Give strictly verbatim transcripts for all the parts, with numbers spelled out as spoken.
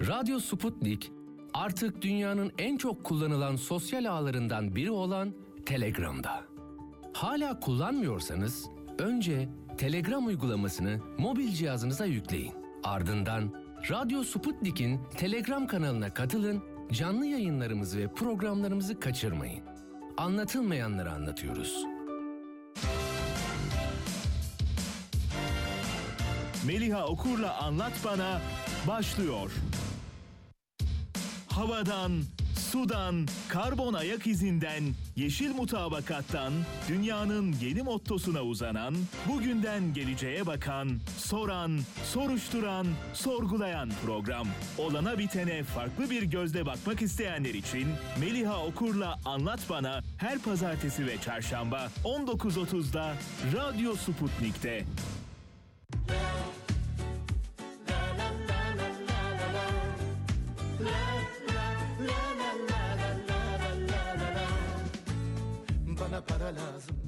Radyo Sputnik artık dünyanın en çok kullanılan sosyal ağlarından biri olan Telegram'da. Hala kullanmıyorsanız önce Telegram uygulamasını mobil cihazınıza yükleyin. Ardından Radyo Sputnik'in Telegram kanalına katılın, canlı yayınlarımızı ve programlarımızı kaçırmayın. Anlatılmayanları anlatıyoruz. Meliha Okur'la Anlat Bana başlıyor. Havadan, sudan, karbon ayak izinden, yeşil mutabakattan, dünyanın yeni mottosuna uzanan, bugünden geleceğe bakan, soran, soruşturan, sorgulayan program. Olana bitene farklı bir gözle bakmak isteyenler için Meliha Okur'la Anlat Bana her pazartesi ve çarşamba on dokuz otuzda Radyo Sputnik'te. Bana para lazım.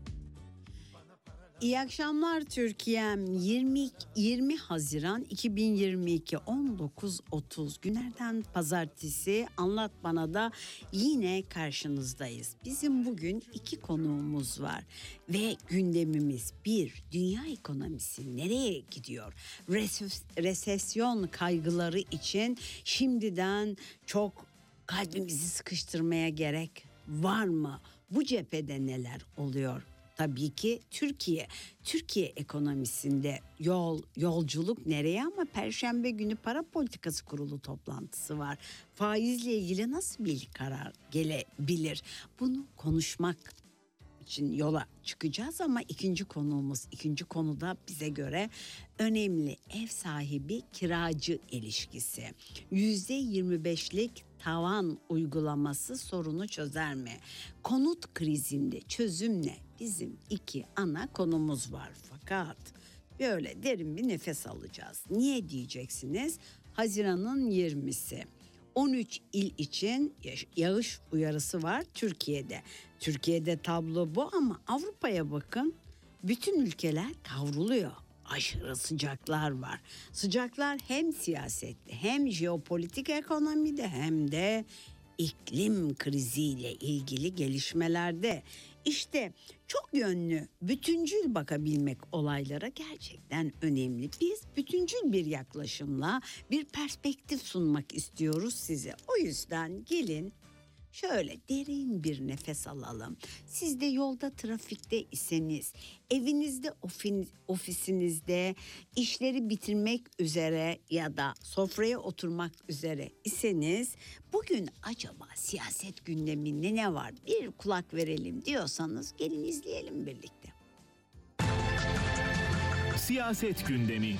İyi akşamlar Türkiye'm. yirmi yirmi Haziran iki bin yirmi iki on dokuz otuz günlerden pazartesi Anlat Bana da yine karşınızdayız. Bizim bugün iki konuğumuz var ve gündemimiz bir, dünya ekonomisi nereye gidiyor? Res- resesyon kaygıları için şimdiden çok kalbimizi sıkıştırmaya gerek var mı? Bu cephede neler oluyor? Tabii ki Türkiye. Türkiye ekonomisinde yol yolculuk nereye, ama Perşembe günü Para Politikası Kurulu toplantısı var. Faizle ilgili nasıl bir karar gelebilir? Bunu konuşmak için yola çıkacağız ama ikinci konuğumuz, ikinci konuda bize göre önemli, ev sahibi kiracı ilişkisi. yüzde yirmi beşlik tavan uygulaması sorunu çözer mi? Konut krizinde çözüm ne? Bizim iki ana konumuz var, fakat böyle derin bir nefes alacağız. Niye diyeceksiniz? Haziran'ın yirmisi. on üç il için yağış uyarısı var Türkiye'de. Türkiye'de tablo bu ama Avrupa'ya bakın. Bütün ülkeler kavruluyor. Aşırı sıcaklar var. Sıcaklar hem siyasette hem jeopolitik ekonomide hem de iklim kriziyle ilgili gelişmelerde. İşte çok yönlü, bütüncül bakabilmek olaylara gerçekten önemli. Biz bütüncül bir yaklaşımla bir perspektif sunmak istiyoruz size. O yüzden gelin şöyle derin bir nefes alalım. Siz de yolda, trafikte iseniz, evinizde, ofisinizde, işleri bitirmek üzere ya da sofraya oturmak üzere iseniz, bugün acaba siyaset gündeminde ne var? Bir kulak verelim diyorsanız gelin izleyelim birlikte. Siyaset gündemi.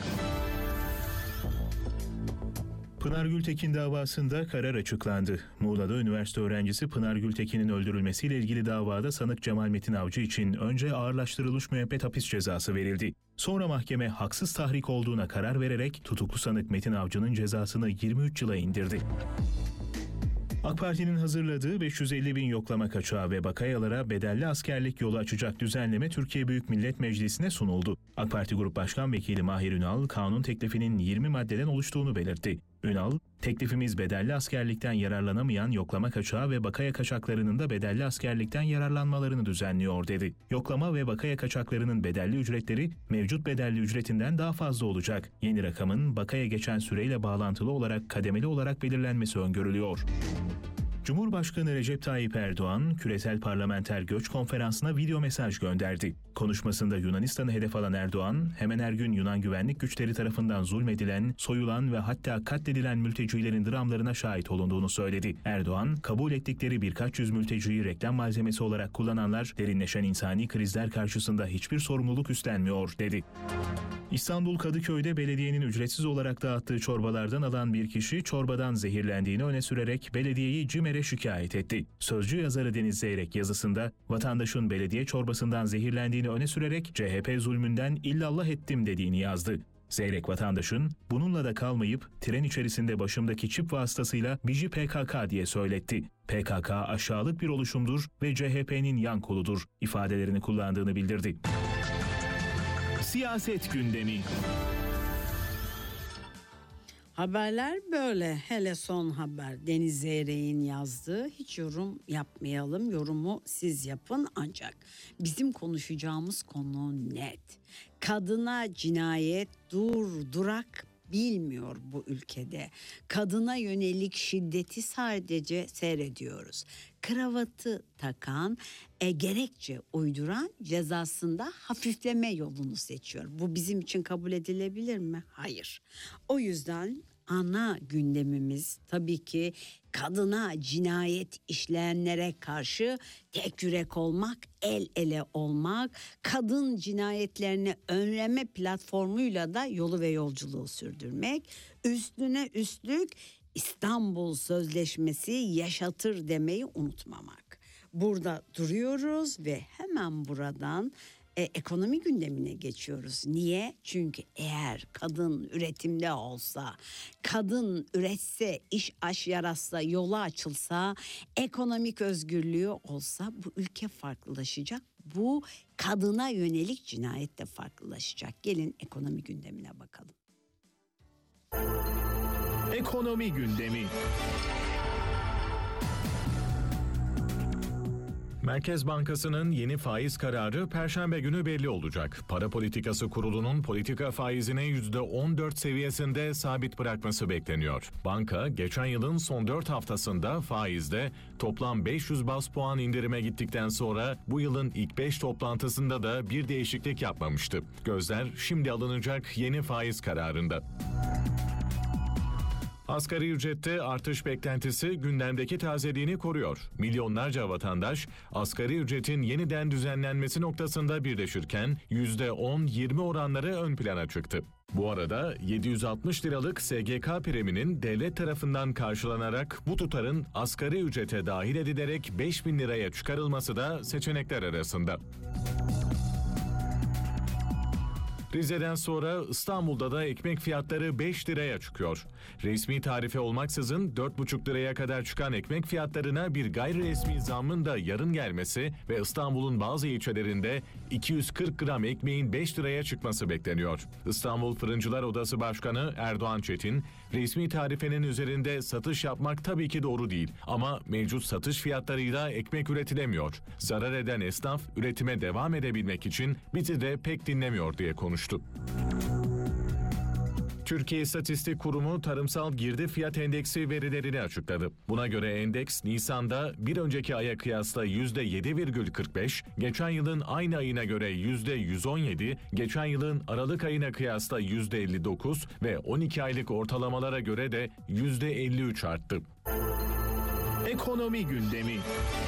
Pınar Gültekin davasında karar açıklandı. Muğla'da üniversite öğrencisi Pınar Gültekin'in öldürülmesiyle ilgili davada sanık Cemal Metin Avcı için önce ağırlaştırılmış müebbet hapis cezası verildi. Sonra mahkeme haksız tahrik olduğuna karar vererek tutuklu sanık Metin Avcı'nın cezasını yirmi üç yıla indirdi. AK Parti'nin hazırladığı beş yüz elli bin yoklama kaçağı ve bakayalara bedelli askerlik yolu açacak düzenleme Türkiye Büyük Millet Meclisi'ne sunuldu. AK Parti Grup Başkan Vekili Mahir Ünal, kanun teklifinin yirmi maddeden oluştuğunu belirtti. Ünal, teklifimiz bedelli askerlikten yararlanamayan yoklama kaçağı ve bakaya kaçaklarının da bedelli askerlikten yararlanmalarını düzenliyor dedi. Yoklama ve bakaya kaçaklarının bedelli ücretleri mevcut bedelli ücretinden daha fazla olacak. Yeni rakamın bakaya geçen süreyle bağlantılı olarak kademeli olarak belirlenmesi öngörülüyor. Cumhurbaşkanı Recep Tayyip Erdoğan, Küresel Parlamenter Göç Konferansı'na video mesaj gönderdi. Konuşmasında Yunanistan'ı hedef alan Erdoğan, hemen her gün Yunan güvenlik güçleri tarafından zulmedilen, soyulan ve hatta katledilen mültecilerin dramlarına şahit olunduğunu söyledi. Erdoğan, kabul ettikleri birkaç yüz mülteciyi reklam malzemesi olarak kullananlar, derinleşen insani krizler karşısında hiçbir sorumluluk üstlenmiyor, dedi. İstanbul Kadıköy'de belediyenin ücretsiz olarak dağıttığı çorbalardan alan bir kişi çorbadan zehirlendiğini öne sürerek belediyeyi CİMER'e şikayet etti. Sözcü yazarı Deniz Zeyrek yazısında vatandaşın belediye çorbasından zehirlendiğini öne sürerek C H P zulmünden illallah ettim dediğini yazdı. Zeyrek vatandaşın bununla da kalmayıp tren içerisinde başımdaki çip vasıtasıyla bizi P K K diye söyletti. P K K aşağılık bir oluşumdur ve C H P'nin yan koludur ifadelerini kullandığını bildirdi. Siyaset gündemi. Haberler böyle. Hele son haber Deniz Zeyrek'in yazdığı. Hiç yorum yapmayalım. Yorumu siz yapın ancak bizim konuşacağımız konu net. Kadına cinayet dur durak bilmiyor bu ülkede. Kadına yönelik şiddeti sadece seyrediyoruz. Kravatı takan, e, gerekçe uyduran cezasında hafifleme yolunu seçiyor. Bu bizim için kabul edilebilir mi? Hayır. O yüzden ana gündemimiz tabii ki kadına cinayet işleyenlere karşı tek yürek olmak, el ele olmak, kadın cinayetlerini önleme platformuyla da yolu ve yolculuğu sürdürmek, üstüne üstlük İstanbul Sözleşmesi yaşatır demeyi unutmamak. Burada duruyoruz ve hemen buradan e, ekonomi gündemine geçiyoruz. Niye? Çünkü eğer kadın üretimde olsa, kadın üretse, iş aş yaratsa, yolu açılsa, ekonomik özgürlüğü olsa bu ülke farklılaşacak. Bu kadına yönelik cinayet de farklılaşacak. Gelin ekonomi gündemine bakalım. Ekonomi gündemi. Merkez Bankası'nın yeni faiz kararı Perşembe günü belli olacak. Para Politikası Kurulu'nun politika faizini yüzde on dört seviyesinde sabit bırakması bekleniyor. Banka, geçen yılın son dört haftasında faizde toplam beş yüz baz puan indirime gittikten sonra bu yılın ilk beş toplantısında da bir değişiklik yapmamıştı. Gözler şimdi alınacak yeni faiz kararında. Asgari ücrette artış beklentisi gündemdeki tazeliğini koruyor. Milyonlarca vatandaş asgari ücretin yeniden düzenlenmesi noktasında birleşirken yüzde on yirmi oranları ön plana çıktı. Bu arada yedi yüz altmış liralık S G K priminin devlet tarafından karşılanarak bu tutarın asgari ücrete dahil edilerek beş bin liraya çıkarılması da seçenekler arasında. Rize'den sonra İstanbul'da da ekmek fiyatları beş liraya çıkıyor. Resmi tarife olmaksızın dört buçuk liraya kadar çıkan ekmek fiyatlarına bir gayri resmi zammın da yarın gelmesi ve İstanbul'un bazı ilçelerinde iki yüz kırk gram ekmeğin beş liraya çıkması bekleniyor. İstanbul Fırıncılar Odası Başkanı Erdoğan Çetin, resmi tarifenin üzerinde satış yapmak tabii ki doğru değil ama mevcut satış fiyatlarıyla ekmek üretilemiyor. Zarar eden esnaf üretime devam edebilmek için bizi de pek dinlemiyor diye konuştu. Türkiye İstatistik Kurumu tarımsal girdi fiyat endeksi verilerini açıkladı. Buna göre endeks Nisan'da bir önceki aya kıyasla yüzde yedi virgül kırk beş, geçen yılın aynı ayına göre yüzde yüz on yedi, geçen yılın Aralık ayına kıyasla yüzde elli dokuz ve on iki aylık ortalamalara göre de yüzde elli üç arttı. Ekonomi gündemi.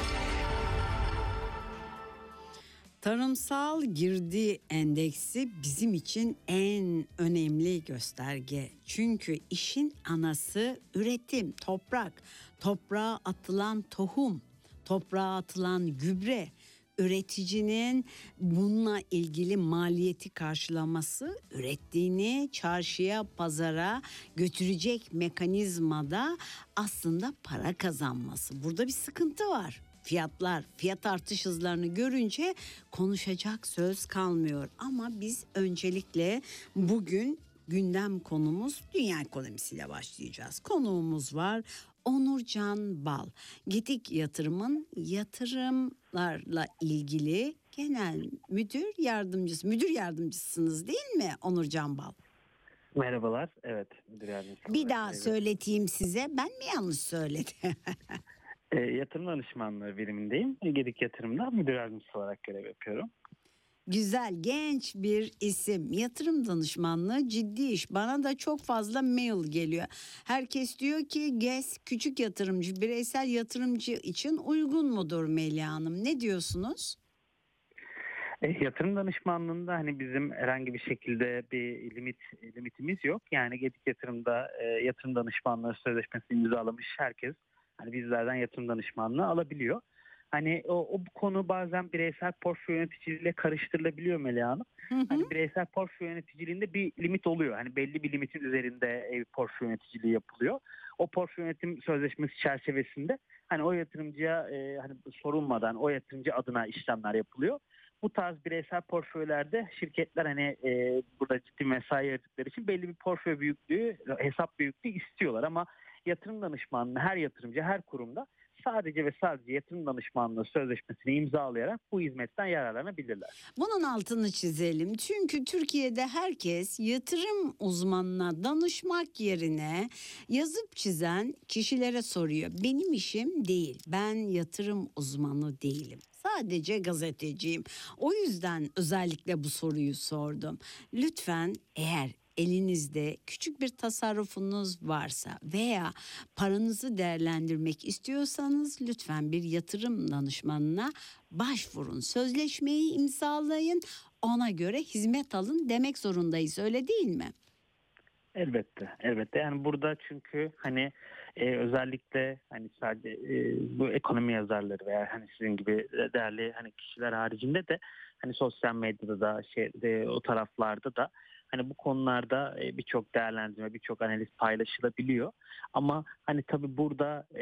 Tarımsal girdi endeksi bizim için en önemli gösterge. Çünkü işin anası üretim, toprak, toprağa atılan tohum, toprağa atılan gübre, üreticinin bununla ilgili maliyeti karşılaması, ürettiğini çarşıya, pazara götürecek mekanizmada aslında para kazanması. Burada bir sıkıntı var. Fiyatlar, fiyat artış hızlarını görünce konuşacak söz kalmıyor. Ama biz öncelikle bugün gündem konumuz dünya ekonomisiyle başlayacağız. Konuğumuz var Onurcan Bal. Gedik Yatırım'ın yatırımlarla ilgili genel müdür yardımcısı, müdür yardımcısınız değil mi Onurcan Bal? Merhabalar, evet müdür yardımcısı. Bir daha söyleteyim size, ben mi yanlış söyledim? E, yatırım danışmanlığı birimindeyim. Gedik Yatırım'da müdür yardımcısı olarak görev yapıyorum. Güzel, genç bir isim. Yatırım danışmanlığı ciddi iş. Bana da çok fazla mail geliyor. Herkes diyor ki G E S küçük yatırımcı, bireysel yatırımcı için uygun mudur Melih Hanım? Ne diyorsunuz? E, yatırım danışmanlığında hani bizim herhangi bir şekilde bir limit limitimiz yok. Yani Gedik Yatırım'da e, yatırım danışmanlığı sözleşmesini imzalamış herkes hani bizlerden yatırım danışmanlığı alabiliyor. Hani o, o bu konu bazen bireysel portföy yöneticiliğiyle karıştırılabiliyor Melih Hanım. Hı hı. Hani bireysel portföy yöneticiliğinde bir limit oluyor. Hani belli bir limitin üzerinde e, portföy yöneticiliği yapılıyor. O portföy yönetim sözleşmesi çerçevesinde hani o yatırımcıya e, hani sorulmadan o yatırımcı adına işlemler yapılıyor. Bu tarz bireysel portföylerde şirketler hani e, burada ciddi mesai ayırdıkları için belli bir portföy büyüklüğü, hesap büyüklüğü istiyorlar ama yatırım danışmanlığı her yatırımcı, her kurumda sadece ve sadece yatırım danışmanlığı sözleşmesini imzalayarak bu hizmetten yararlanabilirler. Bunun altını çizelim. Çünkü Türkiye'de herkes yatırım uzmanına danışmak yerine yazıp çizen kişilere soruyor. Benim işim değil. Ben yatırım uzmanı değilim. Sadece gazeteciyim. O yüzden özellikle bu soruyu sordum. Lütfen eğer elinizde küçük bir tasarrufunuz varsa veya paranızı değerlendirmek istiyorsanız lütfen bir yatırım danışmanına başvurun. Sözleşmeyi imzalayın, ona göre hizmet alın demek zorundayız, öyle değil mi? Elbette, elbette. Yani burada çünkü hani e, özellikle hani sadece e, bu ekonomi yazarları veya hani sizin gibi değerli hani kişiler haricinde de hani sosyal medyada da şeyde o taraflarda da hani bu konularda e, birçok değerlendirme, birçok analiz paylaşılabiliyor. Ama hani tabii burada e,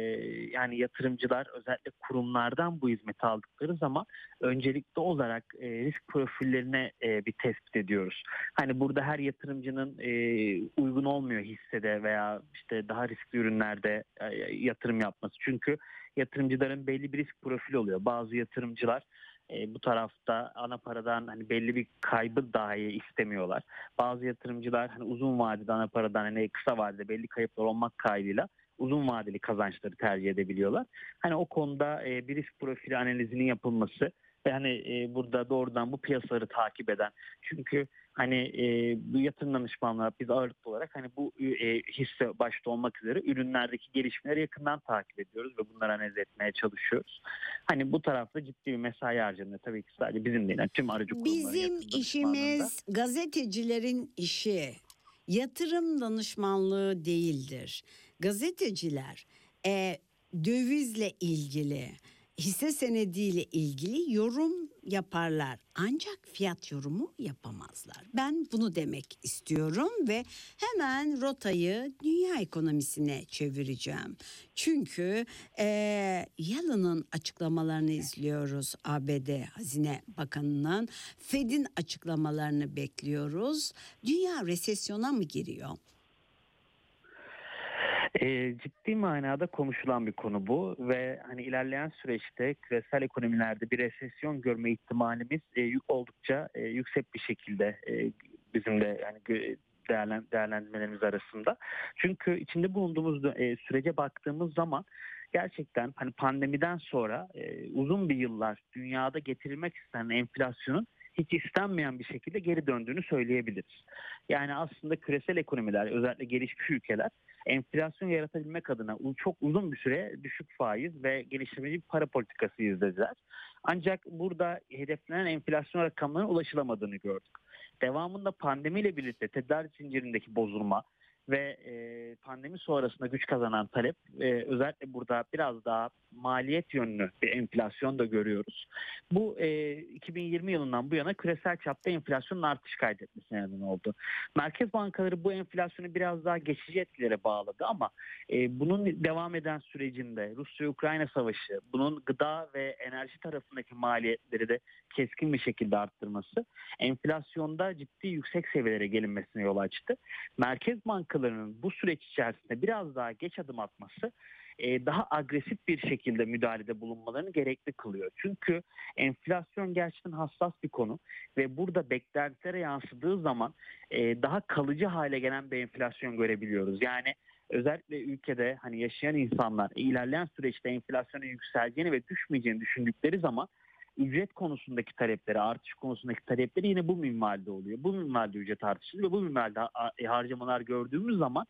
yani yatırımcılar özellikle kurumlardan bu hizmeti aldıkları zaman öncelikli olarak e, risk profillerine e, bir tespit ediyoruz. Hani burada her yatırımcının e, uygun olmuyor hissede veya işte daha riskli ürünlerde e, yatırım yapması. Çünkü yatırımcıların belli bir risk profili oluyor. Bazı yatırımcılar e, bu tarafta ana paradan hani belli bir kaybı dahi istemiyorlar. Bazı yatırımcılar hani uzun vadede ana paradan hani kısa vadede belli kayıplar olmak kaydıyla uzun vadeli kazançları tercih edebiliyorlar. Hani o konuda e, bir risk profili analizinin yapılması ve hani e, burada doğrudan bu piyasaları takip eden, çünkü hani e, bu yatırım danışmanlığı biz ağırlıklı olarak hani bu e, hisse başta olmak üzere ürünlerdeki gelişmeleri yakından takip ediyoruz ve bunları analiz etmeye çalışıyoruz. Hani bu tarafta ciddi bir mesai harcanıyor. Tabii ki sadece bizim değil, yani tüm aracı kurumların Bizim yatırım danışmanlığında. işimiz gazetecilerin işi. Yatırım danışmanlığı değildir. Gazeteciler e, dövizle ilgili, hisse senediyle ilgili yorum yaparlar. Ancak fiyat yorumu yapamazlar. Ben bunu demek istiyorum ve hemen rotayı dünya ekonomisine çevireceğim. Çünkü e, Yellen'ın açıklamalarını izliyoruz, A B D Hazine Bakanı'nın. Fed'in açıklamalarını bekliyoruz. Dünya resesyona mı giriyor? E, ciddi manada konuşulan bir konu bu ve hani ilerleyen süreçte küresel ekonomilerde bir resesyon görme ihtimalimiz e, oldukça e, yüksek bir şekilde e, bizim de yani değerlen, değerlendirmelerimiz arasında. Çünkü içinde bulunduğumuz e, sürece baktığımız zaman gerçekten hani pandemiden sonra e, uzun bir yıllar dünyada getirilmek istenen enflasyonun hiç istenmeyen bir şekilde geri döndüğünü söyleyebiliriz. Yani aslında küresel ekonomiler, özellikle gelişmiş ülkeler enflasyon yaratabilmek adına çok uzun bir süre düşük faiz ve geliştirmeci bir para politikası izlediler. Ancak burada hedeflenen enflasyon rakamlarına ulaşılamadığını gördük. Devamında pandemiyle birlikte tedarik zincirindeki bozulma ve e, pandemi sonrasında güç kazanan talep, e, özellikle burada biraz daha maliyet yönlü bir enflasyon da görüyoruz. Bu e, iki bin yirmi yılından bu yana küresel çapta enflasyonun artış kaydetmesine neden oldu. Merkez bankaları bu enflasyonu biraz daha geçici etkilere bağladı ama e, bunun devam eden sürecinde Rusya-Ukrayna savaşı, bunun gıda ve enerji tarafındaki maliyetleri de keskin bir şekilde arttırması enflasyonda ciddi yüksek seviyelere gelinmesine yol açtı. Merkez bankalarının bu süreç içerisinde biraz daha geç adım atması daha agresif bir şekilde müdahalede bulunmalarını gerekli kılıyor. Çünkü enflasyon gerçekten hassas bir konu ve burada beklentilere yansıdığı zaman daha kalıcı hale gelen bir enflasyon görebiliyoruz. Yani özellikle ülkede hani yaşayan insanlar ilerleyen süreçte enflasyonun yükseleceğini ve düşmeyeceğini düşündükleri zaman ücret konusundaki talepleri, artış konusundaki talepleri yine bu minvalde oluyor. Bu minvalde ücret artışı ve bu minvalde harcamalar gördüğümüz zaman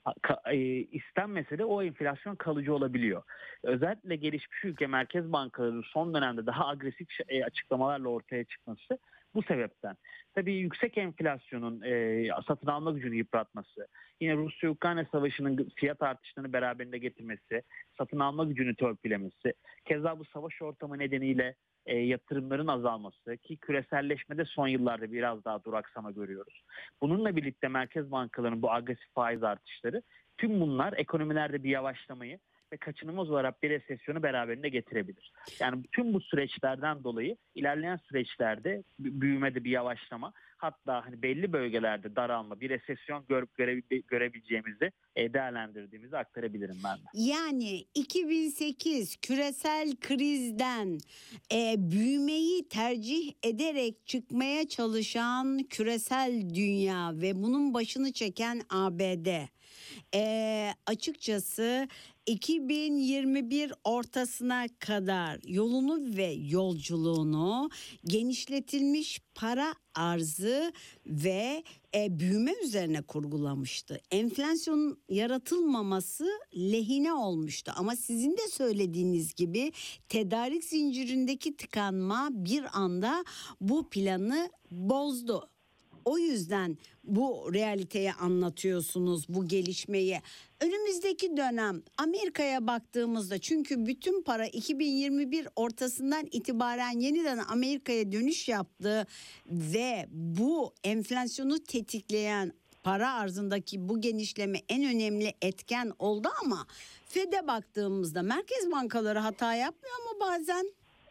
istenmese de o enflasyon kalıcı olabiliyor. Özellikle gelişmiş ülke merkez bankalarının son dönemde daha agresif açıklamalarla ortaya çıkması bu sebepten. Tabii yüksek enflasyonun e, satın alma gücünü yıpratması, yine Rusya-Ukrayna savaşının fiyat artışlarını beraberinde getirmesi, satın alma gücünü törpülemesi, keza bu savaş ortamı nedeniyle e, yatırımların azalması ki küreselleşmede son yıllarda biraz daha duraksama görüyoruz. Bununla birlikte merkez bankalarının bu agresif faiz artışları, tüm bunlar ekonomilerde bir yavaşlamayı ve kaçınılmaz olarak bir resesyonu beraberinde getirebilir. Yani tüm bu süreçlerden dolayı ilerleyen süreçlerde büyümede bir yavaşlama, hatta hani belli bölgelerde daralma, bir resesyon görüp göre, görebileceğimizi e, değerlendirdiğimizi aktarabilirim ben de. Yani iki bin sekiz küresel krizden e, büyümeyi tercih ederek çıkmaya çalışan küresel dünya ve bunun başını çeken A B D. E, açıkçası iki bin yirmi bir ortasına kadar yolunu ve yolculuğunu genişletilmiş para arzı ve e, büyüme üzerine kurgulamıştı. Enflasyonun yaratılmaması lehine olmuştu ama sizin de söylediğiniz gibi tedarik zincirindeki tıkanma bir anda bu planı bozdu. O yüzden bu realiteyi anlatıyorsunuz, bu gelişmeyi. Önümüzdeki dönem Amerika'ya baktığımızda, çünkü bütün para iki bin yirmi bir ortasından itibaren yeniden Amerika'ya dönüş yaptı ve bu enflasyonu tetikleyen para arzındaki bu genişleme en önemli etken oldu ama Fed'e baktığımızda merkez bankaları hata yapmıyor mu bazen?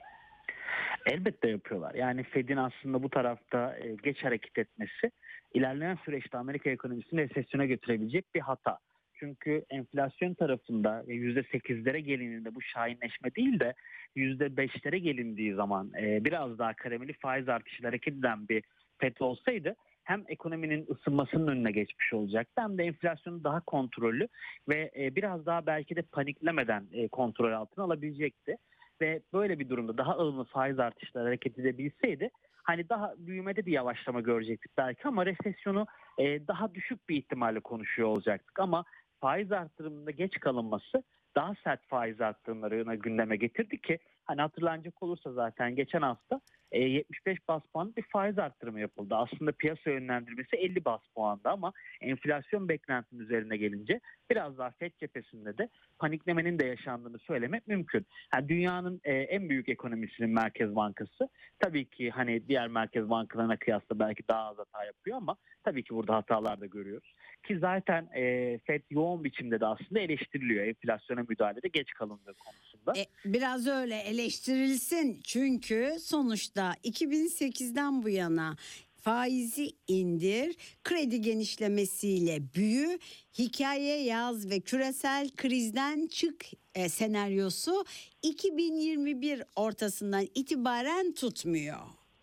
Elbette yapıyorlar. Yani Fed'in aslında bu tarafta e, geç hareket etmesi ilerleyen süreçte Amerika ekonomisini resesyona götürebilecek bir hata. Çünkü enflasyon tarafında yüzde sekizlere gelindiğinde bu şahinleşme değil de yüzde beşlere gelindiği zaman e, biraz daha kademeli faiz artışıyla hareket eden bir Fed olsaydı hem ekonominin ısınmasının önüne geçmiş olacaktı hem de enflasyonu daha kontrollü ve e, biraz daha belki de paniklemeden e, kontrol altına alabilecekti. Ve böyle bir durumda daha ılımlı faiz artışları hareket edebilseydi hani daha büyümede bir yavaşlama görecektik belki ama resesyonu e, daha düşük bir ihtimalle konuşuyor olacaktık. Ama faiz artırımında geç kalınması daha sert faiz artırımlarına gündeme getirdi ki hani hatırlanacak olursa zaten geçen hafta e, yetmiş beş bas puan bir faiz artırımı yapıldı. Aslında piyasa yönlendirmesi elli bas puanda ama enflasyon beklentinin üzerine gelince biraz daha Fed cephesinde de paniklemenin de yaşandığını söylemek mümkün. Yani dünyanın e, en büyük ekonomisinin Merkez Bankası tabii ki hani diğer merkez bankalarına kıyasla belki daha az hata yapıyor ama tabii ki burada hatalar da görüyoruz. Ki zaten e, Fed yoğun biçimde de aslında eleştiriliyor enflasyona müdahalede geç kalındığı konusunda. E, biraz öyle eleştirilsin çünkü sonuçta iki bin sekizden bu yana faizi indir, kredi genişlemesiyle büyü, hikaye yaz ve küresel krizden çık e, senaryosu iki bin yirmi bir ortasından itibaren tutmuyor.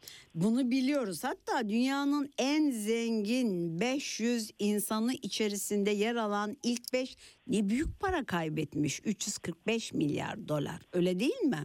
Bunu biliyoruz. Hatta dünyanın en zengin beş yüz insanı içerisinde yer alan ilk beş ne büyük para kaybetmiş. üç yüz kırk beş milyar dolar. Öyle değil mi?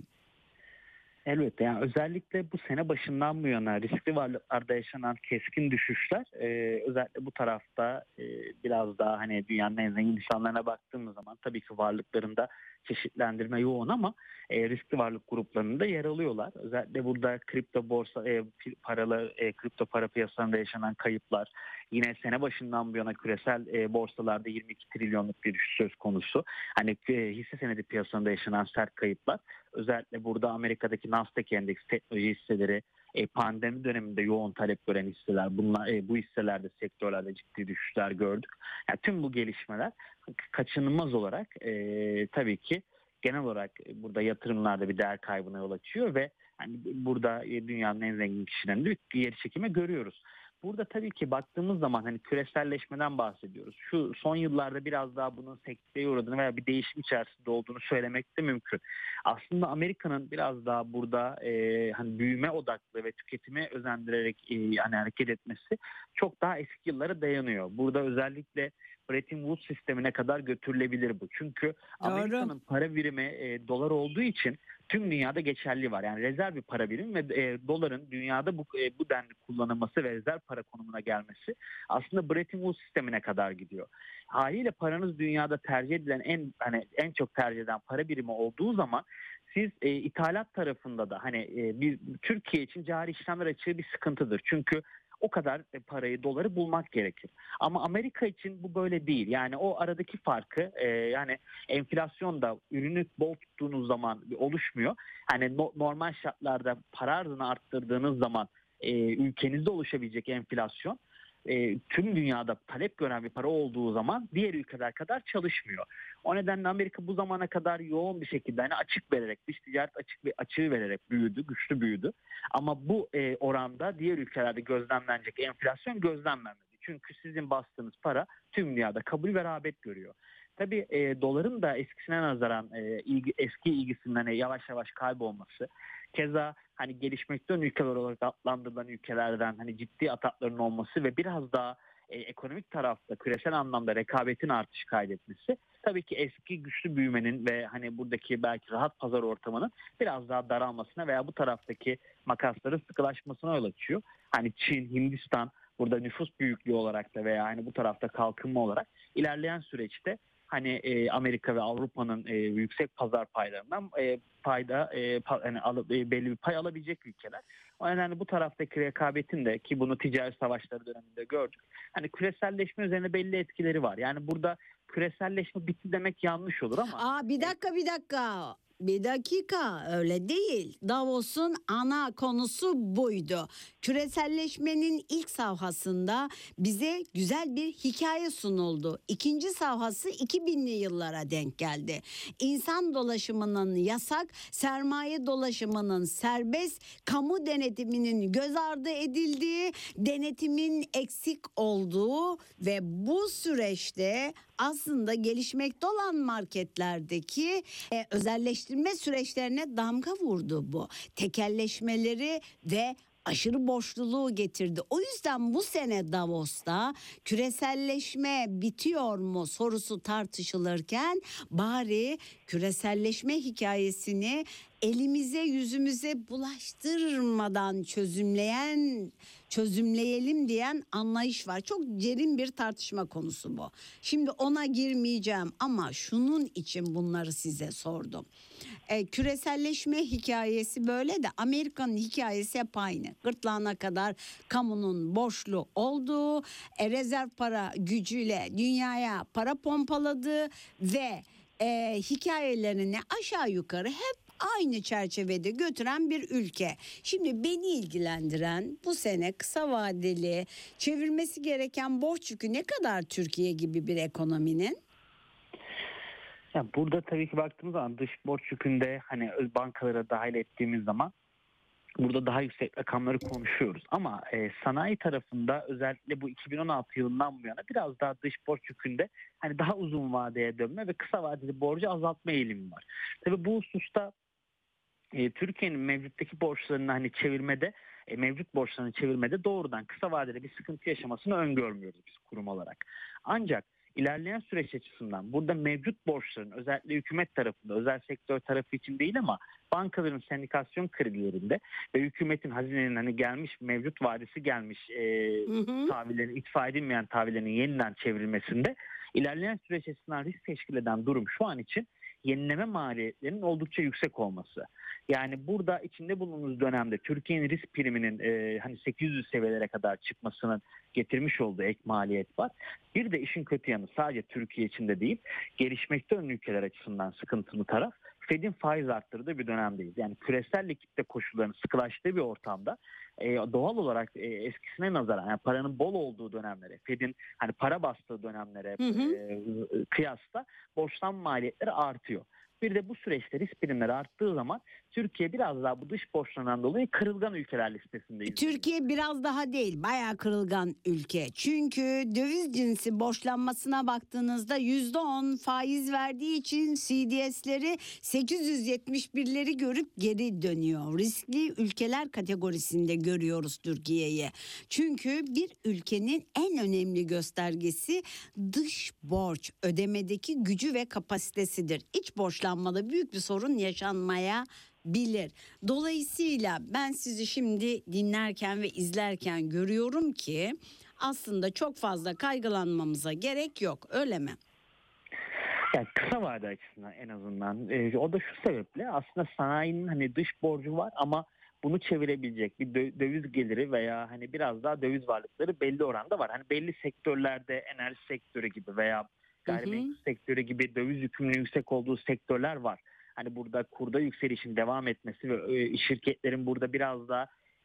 Elbette, yani özellikle bu sene başından bu yana riskli varlıklarda yaşanan keskin düşüşler e, özellikle bu tarafta e, biraz daha hani dünyanın en zengin insanlarına baktığımız zaman tabii ki varlıklarında çeşitlendirme yoğun ama e, riskli varlık gruplarında yer alıyorlar. Özellikle burada kripto borsa e, paralı e, kripto para piyasalarında yaşanan kayıplar, yine sene başından bu yana küresel e, borsalarda yirmi iki trilyonluk bir düşüş söz konusu. Hani e, hisse senedi piyasalarında yaşanan sert kayıplar. Özellikle burada Amerika'daki Nasdaq endeks teknoloji hisseleri, e, pandemi döneminde yoğun talep gören hisseler, bunlar e, bu hisselerde sektörlerde ciddi düşüşler gördük. Yani tüm bu gelişmeler kaçınılmaz olarak e, tabii ki genel olarak burada yatırımlarda bir değer kaybına yol açıyor ve yani burada e, dünyanın en zengin kişilerinde bir geri çekimi görüyoruz. Burada tabii ki baktığımız zaman hani küreselleşmeden bahsediyoruz. Şu son yıllarda biraz daha bunun sekteye uğradığını veya bir değişim içerisinde olduğunu söylemek de mümkün. Aslında Amerika'nın biraz daha burada e, hani büyüme odaklı ve tüketime özendirerek e, yani hareket etmesi çok daha eski yıllara dayanıyor. Burada özellikle Bretton Woods sistemine kadar götürülebilir bu. Çünkü Doğru. Amerika'nın para birimi e, dolar olduğu için tüm dünyada geçerli var. Yani rezerv bir para birimi ve e, doların dünyada bu e, bu denli kullanılması ve rezerv para konumuna gelmesi aslında Bretton Woods sistemine kadar gidiyor. Haliyle paranız dünyada tercih edilen en hani en çok tercih edilen para birimi olduğu zaman siz e, ithalat tarafında da hani e, bir Türkiye için cari işlemler açığı bir sıkıntıdır. Çünkü o kadar parayı, doları bulmak gerekir. Ama Amerika için bu böyle değil. Yani o aradaki farkı e, yani enflasyonda ürünü bol tuttuğunuz zaman oluşmuyor. Hani no, normal şartlarda para arzını arttırdığınız zaman e, ülkenizde oluşabilecek enflasyon e, tüm dünyada talep gören bir para olduğu zaman diğer ülkeler kadar çalışmıyor. O nedenle Amerika bu zamana kadar yoğun bir şekilde hani açık vererek, dış ticaret açık ve açığı vererek büyüdü, güçlü büyüdü. Ama bu e, oranda diğer ülkelerde gözlemlenecek enflasyon gözlemlenmedi. Çünkü sizin bastığınız para tüm dünyada kabul ve rağbet görüyor. Tabii e, doların da eskisine nazaran e, ilgi, eski ilgisinden hani yavaş yavaş kaybolması, keza hani gelişmekte olan ülkeler olarak adlandırılan ülkelerden hani ciddi atakların olması ve biraz daha e, ekonomik tarafta küresel anlamda rekabetin artış kaydetmesi tabii ki eski güçlü büyümenin ve hani buradaki belki rahat pazar ortamının biraz daha daralmasına veya bu taraftaki makasların sıkılaşmasına yol açıyor. Hani Çin, Hindistan burada nüfus büyüklüğü olarak da veya hani bu tarafta kalkınma olarak ilerleyen süreçte hani e, Amerika ve Avrupa'nın e, yüksek pazar paylarından e, payda e, pa, yani alıp, e, belli bir pay alabilecek ülkeler. O nedenle bu taraftaki rekabetin de ki bunu ticaret savaşları döneminde gördük. Hani küreselleşme üzerine belli etkileri var. Yani burada küreselleşme bitti demek yanlış olur ama. Aa, bir dakika bir dakika. Bir dakika, öyle değil. Davos'un ana konusu buydu. Küreselleşmenin ilk safhasında bize güzel bir hikaye sunuldu. İkinci safhası iki binli yıllara denk geldi. İnsan dolaşımının yasak, sermaye dolaşımının serbest, kamu denetiminin göz ardı edildiği, denetimin eksik olduğu ve bu süreçte aslında gelişmekte olan marketlerdeki e, özelleştirme süreçlerine damga vurdu bu. Tekelleşmeleri ve aşırı borçluluğu getirdi. O yüzden bu sene Davos'ta küreselleşme bitiyor mu sorusu tartışılırken bari küreselleşme hikayesini elimize yüzümüze bulaştırmadan çözümleyen çözümleyelim diyen anlayış var. Çok derin bir tartışma konusu bu. Şimdi ona girmeyeceğim ama şunun için bunları size sordum. E, küreselleşme hikayesi böyle de Amerika'nın hikayesi hep aynı. Gırtlağına kadar kamunun borçlu olduğu, e, rezerv para gücüyle dünyaya para pompaladığı ve e, hikayelerini aşağı yukarı hep aynı çerçevede götüren bir ülke. Şimdi beni ilgilendiren bu sene kısa vadeli çevirmesi gereken borç yükü ne kadar Türkiye gibi bir ekonominin? Ya burada tabii ki baktığımız zaman dış borç yükünde hani bankalara dahil ettiğimiz zaman burada daha yüksek rakamları konuşuyoruz. Ama e, sanayi tarafında özellikle bu iki bin on altı yılından bu yana biraz daha dış borç yükünde hani daha uzun vadeye dönme ve kısa vadeli borcu azaltma eğilimi var. Tabii bu hususta e, Türkiye'nin mevcuttaki borçlarını hani çevirmede e, mevcut borçlarını çevirmede doğrudan kısa vadeli bir sıkıntı yaşamasını öngörmüyoruz biz kurum olarak. Ancak İlerleyen süreç açısından burada mevcut borçların özellikle hükümet tarafında, özel sektör tarafı için değil ama bankaların sendikasyon kredilerinde ve hükümetin hazinenin hani gelmiş mevcut vadesi gelmiş e, hı hı. tahvillerin itfa edilmeyen tahvillerinin yeniden çevrilmesinde ilerleyen süreç açısından risk teşkil eden durum şu an için yenileme maliyetlerinin oldukça yüksek olması. Yani burada içinde bulunduğumuz dönemde Türkiye'nin risk priminin e, hani sekiz yüz seviyelere kadar çıkmasının getirmiş olduğu ek maliyet var. Bir de işin kötü yanı sadece Türkiye içinde değil, gelişmekte olan ülkeler açısından sıkıntılı taraf Fed'in faiz arttırdığı bir dönemdeyiz. Yani küresel likitte koşulların sıkılaştığı bir ortamda e, doğal olarak e, eskisine nazaran yani paranın bol olduğu dönemlere, Fed'in hani para bastığı dönemlere hı hı. E, kıyasla borçlanma maliyetleri artıyor. Bir de bu süreçte risk primleri arttığı zaman Türkiye biraz daha bu dış borçlarından dolayı kırılgan ülkeler listesindeyiz. Türkiye biraz daha değil, bayağı kırılgan ülke. Çünkü döviz cinsi borçlanmasına baktığınızda yüzde on faiz verdiği için C D S'leri sekiz yüz yetmiş birleri görüp geri dönüyor. Riskli ülkeler kategorisinde görüyoruz Türkiye'yi. Çünkü bir ülkenin en önemli göstergesi dış borç ödemedeki gücü ve kapasitesidir. İç borçlanmada büyük bir sorun yaşanmaya bilir. Dolayısıyla ben sizi şimdi dinlerken ve izlerken görüyorum ki aslında çok fazla kaygılanmamıza gerek yok, öyle mi? Yani kısa vade açısından en azından e, o da şu sebeple aslında sanayinin hani dış borcu var ama bunu çevirebilecek bir döviz geliri veya hani biraz daha döviz varlıkları belli oranda var. Hani belli sektörlerde enerji sektörü gibi veya gayrimenkul sektörü gibi döviz yükümlülüğü yüksek olduğu sektörler var. Hani burada kurda yükselişin devam etmesi ve şirketlerin burada biraz daha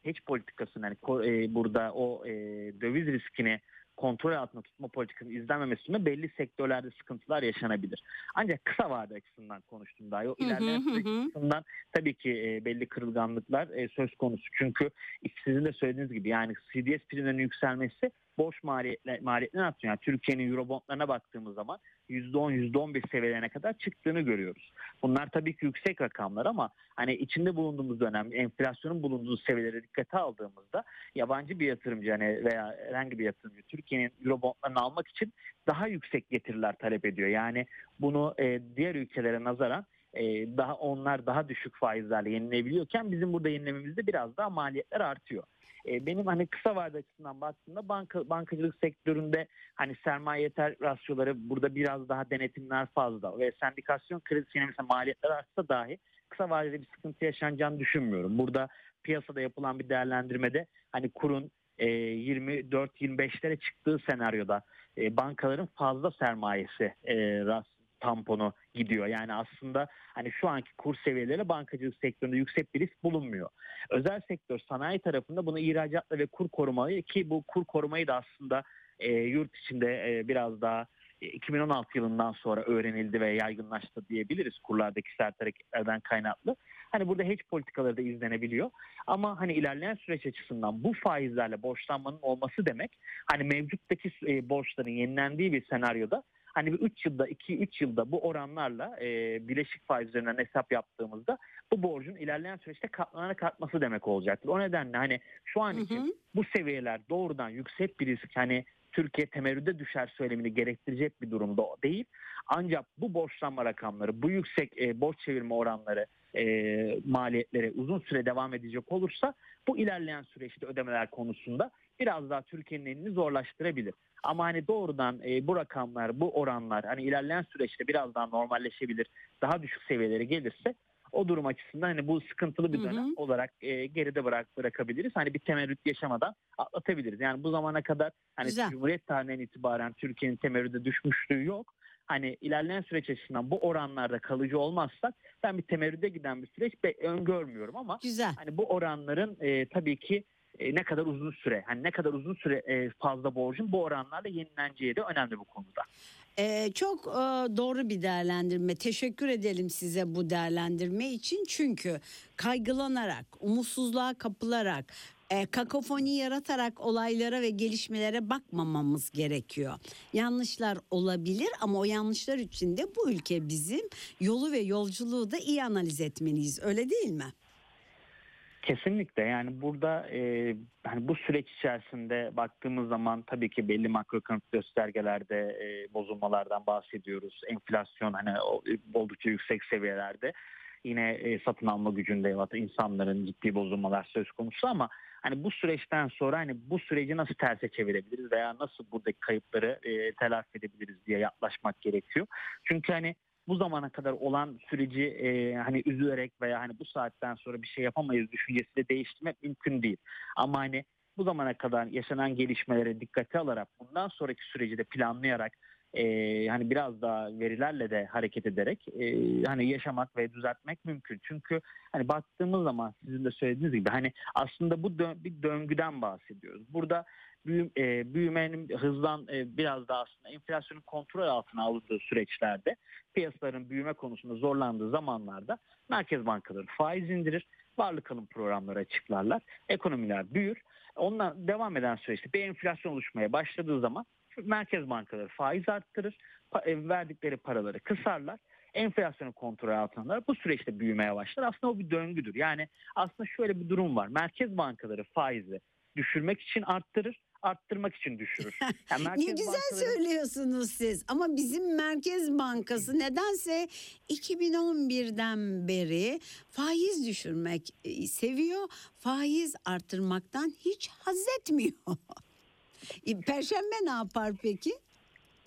hedge politikasının yani ko- e, burada o e, döviz riskini kontrol altında tutma politikasının izlenmemesinde belli sektörlerde sıkıntılar yaşanabilir. Ancak kısa vade açısından konuştum daha. O Hı hı, ilerleyen hı süreç hı. açısından tabii ki e, belli kırılganlıklar e, söz konusu. Çünkü sizin de söylediğiniz gibi yani C D S primlerinin yükselmesi borç maliyetler, maliyetlerini artırıyor. Yani Türkiye'nin Eurobondlarına baktığımız zaman yüzde on yüzde on bir seviyelerine kadar çıktığını görüyoruz. Bunlar tabii ki yüksek rakamlar ama hani içinde bulunduğumuz dönem enflasyonun bulunduğu seviyelere dikkate aldığımızda yabancı bir yatırımcı hani veya herhangi bir yatırımcı Türkiye'nin Eurobondlarını almak için daha yüksek getiriler talep ediyor. Yani bunu e, diğer ülkelere nazaran e, daha onlar daha düşük faizlerle yenilebiliyorken bizim burada yenilememizde biraz daha maliyetler artıyor. E, benim hani kısa vade açısından baktığımda banka, bankacılık sektöründe hani sermaye yeter rasyoları burada biraz daha denetimler fazla ve sendikasyon kredisine mesela maliyetler artsa dahi kısa vadede bir sıkıntı yaşanacağını düşünmüyorum. Burada piyasada yapılan bir değerlendirmede hani kurun e, yirmi dört yirmi beşlere çıktığı senaryoda e, bankaların fazla sermayesi e, ras tamponu gidiyor. Yani aslında hani şu anki kur seviyeleri bankacılık sektöründe yüksek bir risk bulunmuyor. Özel sektör sanayi tarafında bunu ihracatla ve kur korumayı ki bu kur korumayı da aslında e, yurt içinde e, biraz daha e, iki bin on altı yılından sonra öğrenildi ve yaygınlaştı diyebiliriz kurlardaki sert hareketlerden kaynaklı. Hani burada hedge politikaları da izlenebiliyor. Ama hani ilerleyen süreç açısından bu faizlerle borçlanmanın olması demek hani mevcuttaki e, borçların yenilendiği bir senaryoda hani bir üç yılda iki üç yılda bu oranlarla e, bileşik faiz üzerinden hesap yaptığımızda bu borcun ilerleyen süreçte katlanarak artması demek olacaktır. O nedenle hani şu an için Hı hı. bu seviyeler doğrudan yüksek bir risk hani Türkiye temerrüde düşer söylemini gerektirecek bir durumda değil. Ancak bu borçlanma rakamları, bu yüksek e, borç çevirme oranları, e, maliyetleri uzun süre devam edecek olursa bu ilerleyen süreçte ödemeler konusunda biraz daha Türkiye'nin elini zorlaştırabilir. Ama hani doğrudan e, bu rakamlar, bu oranlar hani ilerleyen süreçte biraz daha normalleşebilir, daha düşük seviyelere gelirse o durum açısından hani bu sıkıntılı bir Hı dönem hı. olarak e, geride bırak bırakabiliriz. Hani bir temerrüt yaşamadan atlatabiliriz. Yani bu zamana kadar hani Güzel. Cumhuriyet tarihinden itibaren Türkiye'nin temerrüde düşmüşlüğü yok. Hani ilerleyen süreç açısından bu oranlarda kalıcı olmazsak ben bir temerrüde giden bir süreç be- öngörmüyorum ama Güzel. hani bu oranların e, tabii ki e, ne kadar uzun süre hani ne kadar uzun süre e, fazla borcun bu oranlarla yenileneceği de önemli bu konuda. Ee, çok e, doğru bir değerlendirme. Teşekkür edelim size bu değerlendirme için. Çünkü kaygılanarak, umutsuzluğa kapılarak, e, kakofoni yaratarak olaylara ve gelişmelere bakmamamız gerekiyor. Yanlışlar olabilir ama o yanlışlar için de bu ülke bizim yolu ve yolculuğu da iyi analiz etmeliyiz. Öyle değil mi? Kesinlikle yani burada e, hani bu süreç içerisinde baktığımız zaman tabii ki belli makroekonomik göstergelerde e, bozulmalardan bahsediyoruz. Enflasyon hani o, oldukça yüksek seviyelerde. Yine e, satın alma gücünde ya da insanların ciddi bozulmalar söz konusu ama hani bu süreçten sonra hani bu süreci nasıl terse çevirebiliriz veya nasıl buradaki kayıpları e, telafi edebiliriz diye yaklaşmak gerekiyor. Çünkü hani bu zamana kadar olan süreci e, hani üzülerek veya hani bu saatten sonra bir şey yapamayız düşüncesiyle değiştirmek mümkün değil. Ama hani bu zamana kadar yaşanan gelişmelere dikkate alarak bundan sonraki süreci de planlayarak e, hani biraz daha verilerle de hareket ederek e, hani yaşamak ve düzeltmek mümkün. Çünkü hani baktığımız zaman sizin de söylediğiniz gibi hani aslında bu dö- bir döngüden bahsediyoruz. Burada büyü, e, büyümenin hızlan e, biraz daha aslında enflasyonun kontrol altına alındığı süreçlerde piyasaların büyüme konusunda zorlandığı zamanlarda merkez bankaları faiz indirir, varlık alım programları açıklarlar, ekonomiler büyür. Ondan devam eden süreçte bir enflasyon oluşmaya başladığı zaman merkez bankaları faiz arttırır, pa- verdikleri paraları kısarlar. Enflasyonu kontrol altına alır. Bu süreçte büyümeye başlar. Aslında o bir döngüdür. Yani aslında şöyle bir durum var. Merkez bankaları faizi düşürmek için arttırır, arttırmak için düşürür. Yani Ne merkez güzel bankaları söylüyorsunuz siz ama bizim Merkez Bankası nedense iki bin on birden beri faiz düşürmek e, seviyor, faiz artırmaktan hiç haz etmiyor. E, Perşembe ne yapar peki?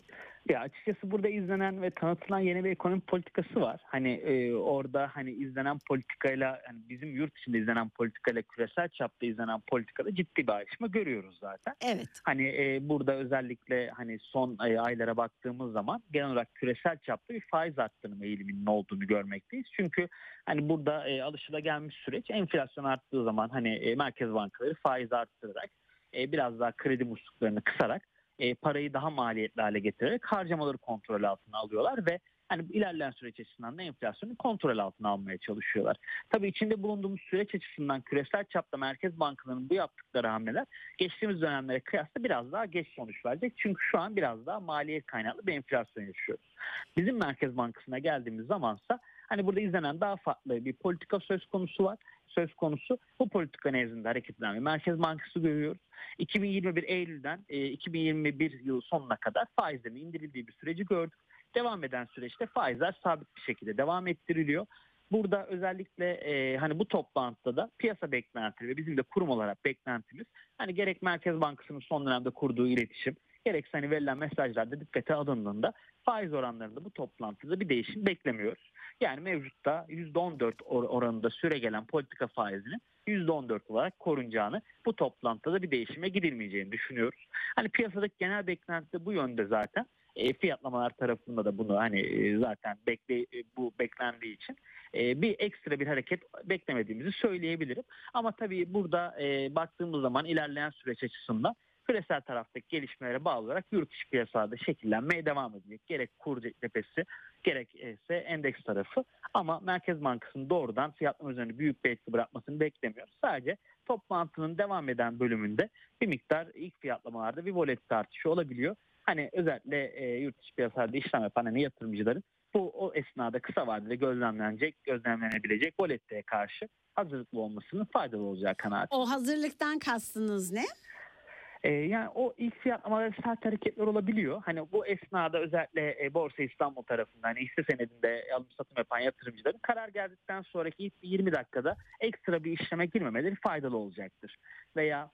Ya açıkçası burada izlenen ve tanıtılan yeni bir ekonomi politikası var. Hani e, orada hani izlenen politikayla, yani bizim yurt içinde izlenen politikayla küresel çapta izlenen politikada ciddi bir ayrışma görüyoruz zaten. Evet. Hani e, burada özellikle hani son ay- aylara baktığımız zaman genel olarak küresel çapta bir faiz arttırma eğiliminin olduğunu görmekteyiz. Çünkü hani burada e, alışılagelmiş süreç, enflasyon arttığı zaman hani e, merkez bankaları faiz arttırarak e, biraz daha kredi musluklarını kısarak e, parayı daha maliyetli hale getirerek harcamaları kontrol altına alıyorlar ve hani ilerleyen süreç açısından da enflasyonu kontrol altına almaya çalışıyorlar. Tabii içinde bulunduğumuz süreç açısından küresel çapta merkez bankalarının bu yaptıkları hamleler geçtiğimiz dönemlere kıyasla biraz daha geç sonuç verecek. Çünkü şu an biraz daha maliyet kaynaklı bir enflasyon yaşıyoruz. Bizim Merkez Bankası'na geldiğimiz zamansa hani burada izlenen daha farklı bir politika söz konusu var. Söz konusu bu politika nezdinde hareket eden bir Merkez Bankası görüyoruz. iki bin yirmi bir Eylül'den e, iki bin yirmi bir yıl sonuna kadar faizlerin indirildiği bir süreci gördük. Devam eden süreçte faizler sabit bir şekilde devam ettiriliyor. Burada özellikle e, hani bu toplantıda da piyasa beklentileri ve bizim de kurum olarak beklentimiz hani gerek Merkez Bankası'nın son dönemde kurduğu iletişim, gerekse hani verilen mesajlarda dikkate alındığında faiz oranlarında bu toplantıda bir değişim beklemiyoruz. Yani mevcutta yüzde on dört oranında süregelen politika faizinin yüzde on dört olarak korunacağını, bu toplantıda bir değişime gidilmeyeceğini düşünüyoruz. Hani piyasadaki genel beklenti de bu yönde zaten. E, fiyatlamalar tarafında da bunu hani e, zaten bekle, e, bu beklendiği için e, bir ekstra bir hareket beklemediğimizi söyleyebilirim. Ama tabii burada e, baktığımız zaman ilerleyen süreç açısından küresel taraftaki gelişmelere bağlı olarak yurt içi piyasada şekillenmeye devam edecek. Gerek kur cephesi gerekse endeks tarafı. Ama Merkez Bankası'nın doğrudan fiyatlama üzerine büyük bir etki bırakmasını beklemiyoruz. Sadece toplantının devam eden bölümünde bir miktar ilk fiyatlamalarda bir volatilite artışı olabiliyor. Hani özellikle e, yurt içi piyasalarda işlem yapan hani yatırımcıların bu o esnada kısa vadede gözlemlenecek, gözlemlenebilecek volatiliteye karşı hazırlıklı olmasının faydalı olacağı kanaati. O hazırlıktan kastınız ne? Ee, yani o ilk fiyatlamalarda sert hareketler olabiliyor. Hani bu esnada özellikle e, Borsa İstanbul tarafından hani hisse senedinde alım satım yapan yatırımcıların karar geldikten sonraki ilk yirmi dakikada ekstra bir işleme girmemeleri faydalı olacaktır. Veya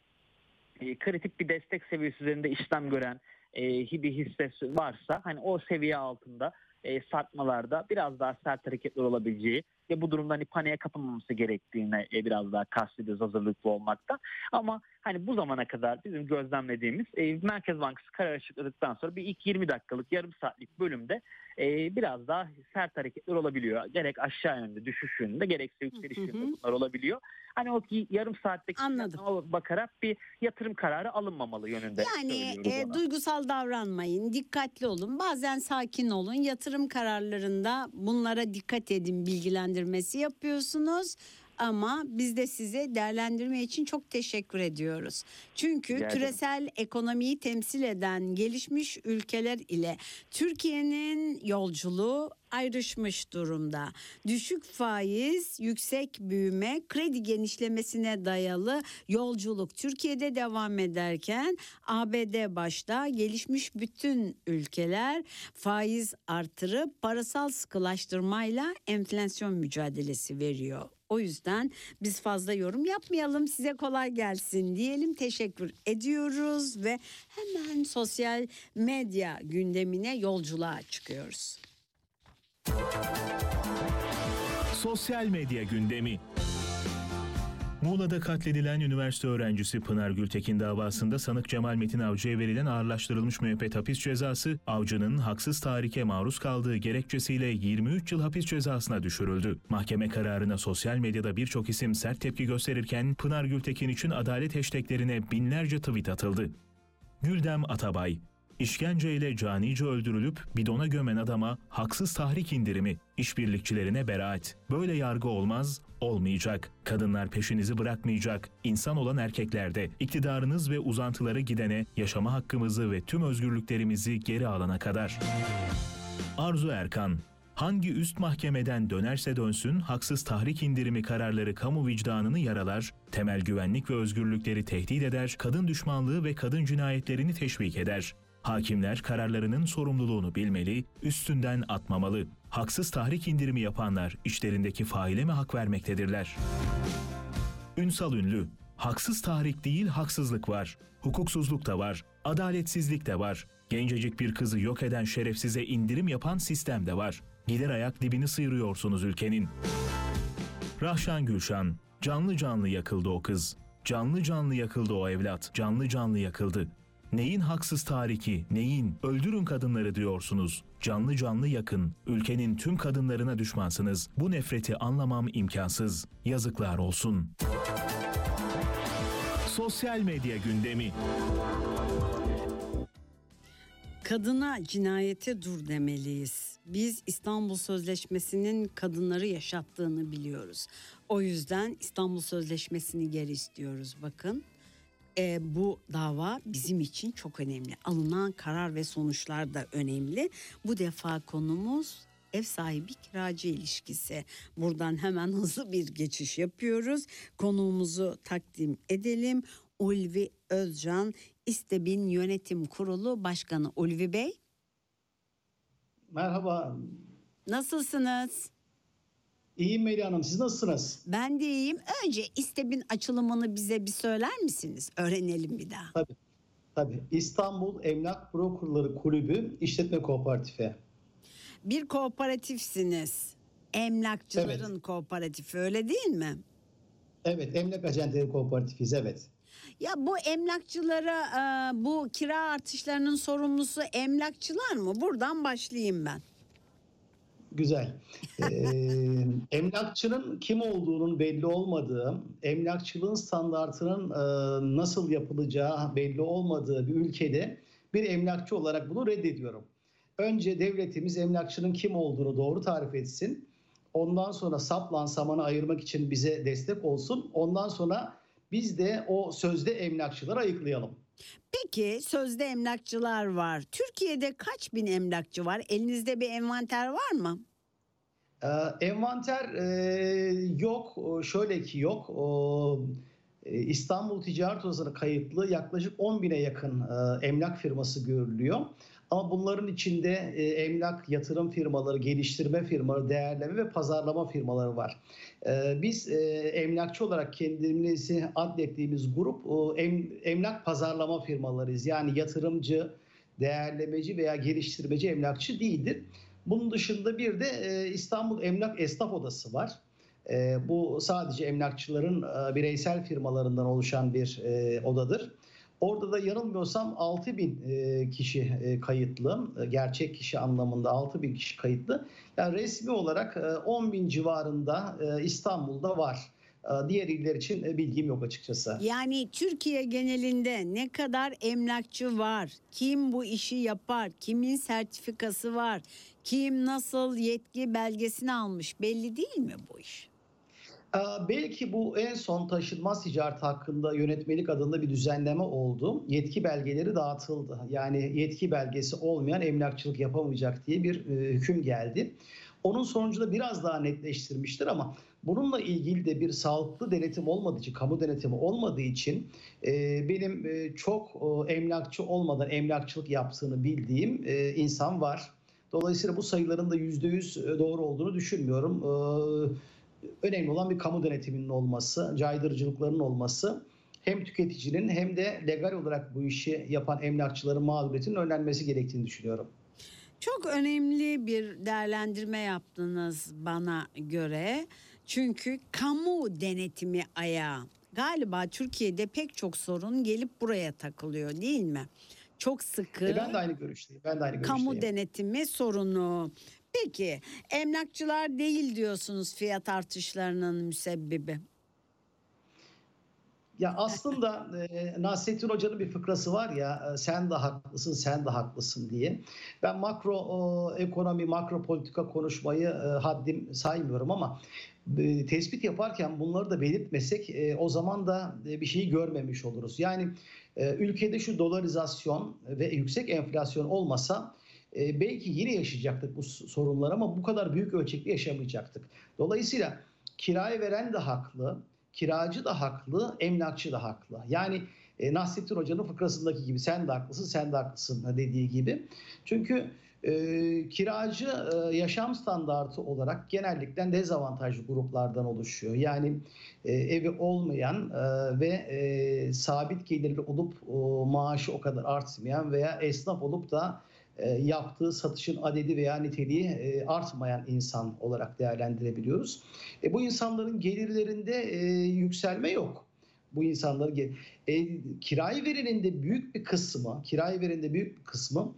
e, kritik bir destek seviyesi üzerinde işlem gören e, bir hisse varsa hani o seviye altında e, sarkmalarda biraz daha sert hareketler olabileceği ve bu durumda hani paniğe kapılmaması gerektiğine e, biraz daha kastediyoruz hazırlıklı olmakta. Ama hani bu zamana kadar bizim gözlemlediğimiz e, Merkez Bankası karar açıkladıktan sonra bir ilk yirmi dakikalık yarım saatlik bölümde e, biraz daha sert hareketler olabiliyor. Gerek aşağı yönde düşüş yönünde gerekse yükseliş Hı hı. yönünde bunlar olabiliyor. Hani o yarım saatteki Anladım. bakarak bir yatırım kararı alınmamalı yönünde. Yani söylüyoruz e, ona. duygusal davranmayın, dikkatli olun, bazen sakin olun. Yatırım kararlarında bunlara dikkat edin bilgilendirmesi yapıyorsunuz. Ama biz de size değerlendirme için çok teşekkür ediyoruz. Çünkü Rica ederim. küresel ekonomiyi temsil eden gelişmiş ülkeler ile Türkiye'nin yolculuğu ayrışmış durumda. Düşük faiz, yüksek büyüme, kredi genişlemesine dayalı yolculuk Türkiye'de devam ederken A B D başta gelişmiş bütün ülkeler faiz artırıp parasal sıkılaştırmayla enflasyon mücadelesi veriyor. O yüzden biz fazla yorum yapmayalım, size kolay gelsin diyelim, teşekkür ediyoruz ve hemen sosyal medya gündemine yolculuğa çıkıyoruz. Sosyal medya gündemi. Muğla'da katledilen üniversite öğrencisi Pınar Gültekin davasında sanık Cemal Metin Avcı'ya verilen ağırlaştırılmış müebbet hapis cezası, Avcı'nın haksız tahrike maruz kaldığı gerekçesiyle yirmi üç yıl hapis cezasına düşürüldü. Mahkeme kararına sosyal medyada birçok isim sert tepki gösterirken Pınar Gültekin için adalet hashtaglerine binlerce tweet atıldı. Güldem Atabay: İşkenceyle canice öldürülüp bidona gömen adama haksız tahrik indirimi, işbirlikçilerine beraat. Böyle yargı olmaz, olmayacak. Kadınlar peşinizi bırakmayacak. İnsan olan erkeklerde, iktidarınız ve uzantıları gidene, yaşama hakkımızı ve tüm özgürlüklerimizi geri alana kadar. Arzu Erkan: Hangi üst mahkemeden dönerse dönsün haksız tahrik indirimi kararları kamu vicdanını yaralar, temel güvenlik ve özgürlükleri tehdit eder, kadın düşmanlığı ve kadın cinayetlerini teşvik eder. Hakimler kararlarının sorumluluğunu bilmeli, üstünden atmamalı. Haksız tahrik indirimi yapanlar içlerindeki faile mi hak vermektedirler? Ünsal Ünlü: Haksız tahrik değil haksızlık var. Hukuksuzluk da var, adaletsizlik de var. Gencecik bir kızı yok eden şerefsize indirim yapan sistem de var. Gider ayak dibini sıyırıyorsunuz ülkenin. Rahşan Gülşan, canlı canlı yakıldı o kız. Canlı canlı yakıldı o evlat, canlı canlı yakıldı. Neyin haksız tariki, neyin? Öldürün kadınları diyorsunuz. Canlı canlı yakın. Ülkenin tüm kadınlarına düşmansınız. Bu nefreti anlamam imkansız. Yazıklar olsun. Sosyal medya gündemi. Kadına cinayete dur demeliyiz. Biz İstanbul Sözleşmesi'nin kadınları yaşattığını biliyoruz. O yüzden İstanbul Sözleşmesi'ni geri istiyoruz. Bakın e, bu dava bizim için çok önemli. Alınan karar ve sonuçlar da önemli. Bu defa konumuz ev sahibi kiracı ilişkisi. Buradan hemen hızlı bir geçiş yapıyoruz. Konuğumuzu takdim edelim. Ulvi Özcan, İsteb'in Yönetim Kurulu Başkanı. Ulvi Bey. Merhaba. Nasılsınız? İyiyim Melih Hanım. Siz nasılsınız? Ben de iyiyim. Önce İsteb'in açılımını bize bir söyler misiniz? Öğrenelim bir daha. Tabii. Tabii. İstanbul Emlak Brokerları Kulübü İşletme Kooperatifi. Bir kooperatifsiniz. Emlakçıların Evet. kooperatifi, öyle değil mi? Evet. Emlak Acenteleri Kooperatifiyiz. Evet. Ya bu emlakçılara e, bu kira artışlarının sorumlusu emlakçılar mı? Buradan başlayayım ben. Güzel. Ee, emlakçının kim olduğunun belli olmadığı, emlakçılığın standartının e, nasıl yapılacağı belli olmadığı bir ülkede bir emlakçı olarak bunu reddediyorum. Önce devletimiz emlakçının kim olduğunu doğru tarif etsin. Ondan sonra saplan samanı ayırmak için bize destek olsun. Ondan sonra biz de o sözde emlakçıları ayıklayalım. Peki sözde emlakçılar var. Türkiye'de kaç bin emlakçı var? Elinizde bir envanter var mı? Ee, envanter e, yok. Şöyle ki yok. O, e, İstanbul Ticaret Odası'na kayıtlı yaklaşık on bine yakın e, emlak firması görülüyor. Ama bunların içinde e, emlak yatırım firmaları, geliştirme firmaları, değerleme ve pazarlama firmaları var. E, biz e, emlakçı olarak kendimizi adlettiğimiz grup e, em, emlak pazarlama firmalarıyız. Yani yatırımcı, değerlemeci veya geliştirmeci emlakçı değildir. Bunun dışında bir de e, İstanbul Emlak Esnaf Odası var. E, bu sadece emlakçıların e, bireysel firmalarından oluşan bir e, odadır. Orada da yanılmıyorsam altı bin e, kişi e, kayıtlı, e, gerçek kişi anlamında altı bin kişi kayıtlı. Yani resmi olarak e, on bin civarında e, İstanbul'da var. E, diğer iller için e, bilgim yok açıkçası. Yani Türkiye genelinde ne kadar emlakçı var? Kim bu işi yapar? Kimin sertifikası var? Kim nasıl yetki belgesini almış? Belli değil mi bu iş? Ee, Belki bu en son taşınmaz ticaret hakkında yönetmelik adında bir düzenleme oldu. Yetki belgeleri dağıtıldı. Yani yetki belgesi olmayan emlakçılık yapamayacak diye bir e, hüküm geldi. Onun sonucunda biraz daha netleştirmiştir ama bununla ilgili de bir sağlıklı denetim olmadığı için, kamu denetimi olmadığı için e, benim e, çok e, emlakçı olmadan emlakçılık yaptığını bildiğim e, insan var. Dolayısıyla bu sayıların da yüzde yüz doğru olduğunu düşünmüyorum. Ee, Önemli olan bir kamu denetiminin olması, caydırıcılıklarının olması, hem tüketicinin hem de legal olarak bu işi yapan emlakçıların mağduriyetinin önlenmesi gerektiğini düşünüyorum. Çok önemli bir değerlendirme yaptınız bana göre. Çünkü kamu denetimi ayağı. Galiba Türkiye'de pek çok sorun gelip buraya takılıyor, değil mi? Çok sıkı. E ben de aynı görüşteyim. Ben de aynı görüşteyim. Kamu denetimi sorunu. Peki emlakçılar değil diyorsunuz fiyat artışlarının müsebbibi. Ya aslında e, Nasrettin Hoca'nın bir fıkrası var ya, e, sen de haklısın, sen de haklısın diye. Ben makro e, ekonomi, makro politika konuşmayı e, haddim saymıyorum ama e, tespit yaparken bunları da belirtmesek e, o zaman da e, bir şeyi görmemiş oluruz. Yani e, ülkede şu dolarizasyon ve yüksek enflasyon olmasa e, belki yine yaşayacaktık bu sorunlar ama bu kadar büyük ölçekli yaşamayacaktık. Dolayısıyla kiraya veren de haklı, kiracı da haklı, emlakçı da haklı. Yani e, Nasrettin Hoca'nın fıkrasındaki gibi sen de haklısın, sen de haklısın dediği gibi. Çünkü E, kiracı e, yaşam standartı olarak genellikle dezavantajlı gruplardan oluşuyor. Yani e, evi olmayan e, ve e, sabit gelirli olup o, maaşı o kadar artmayan veya esnaf olup da e, yaptığı satışın adedi veya niteliği e, artmayan insan olarak değerlendirebiliyoruz. E, bu insanların gelirlerinde e, yükselme yok. Bu insanları e, kirayı verenin de büyük bir kısmı, kirayı verenin de büyük bir kısmı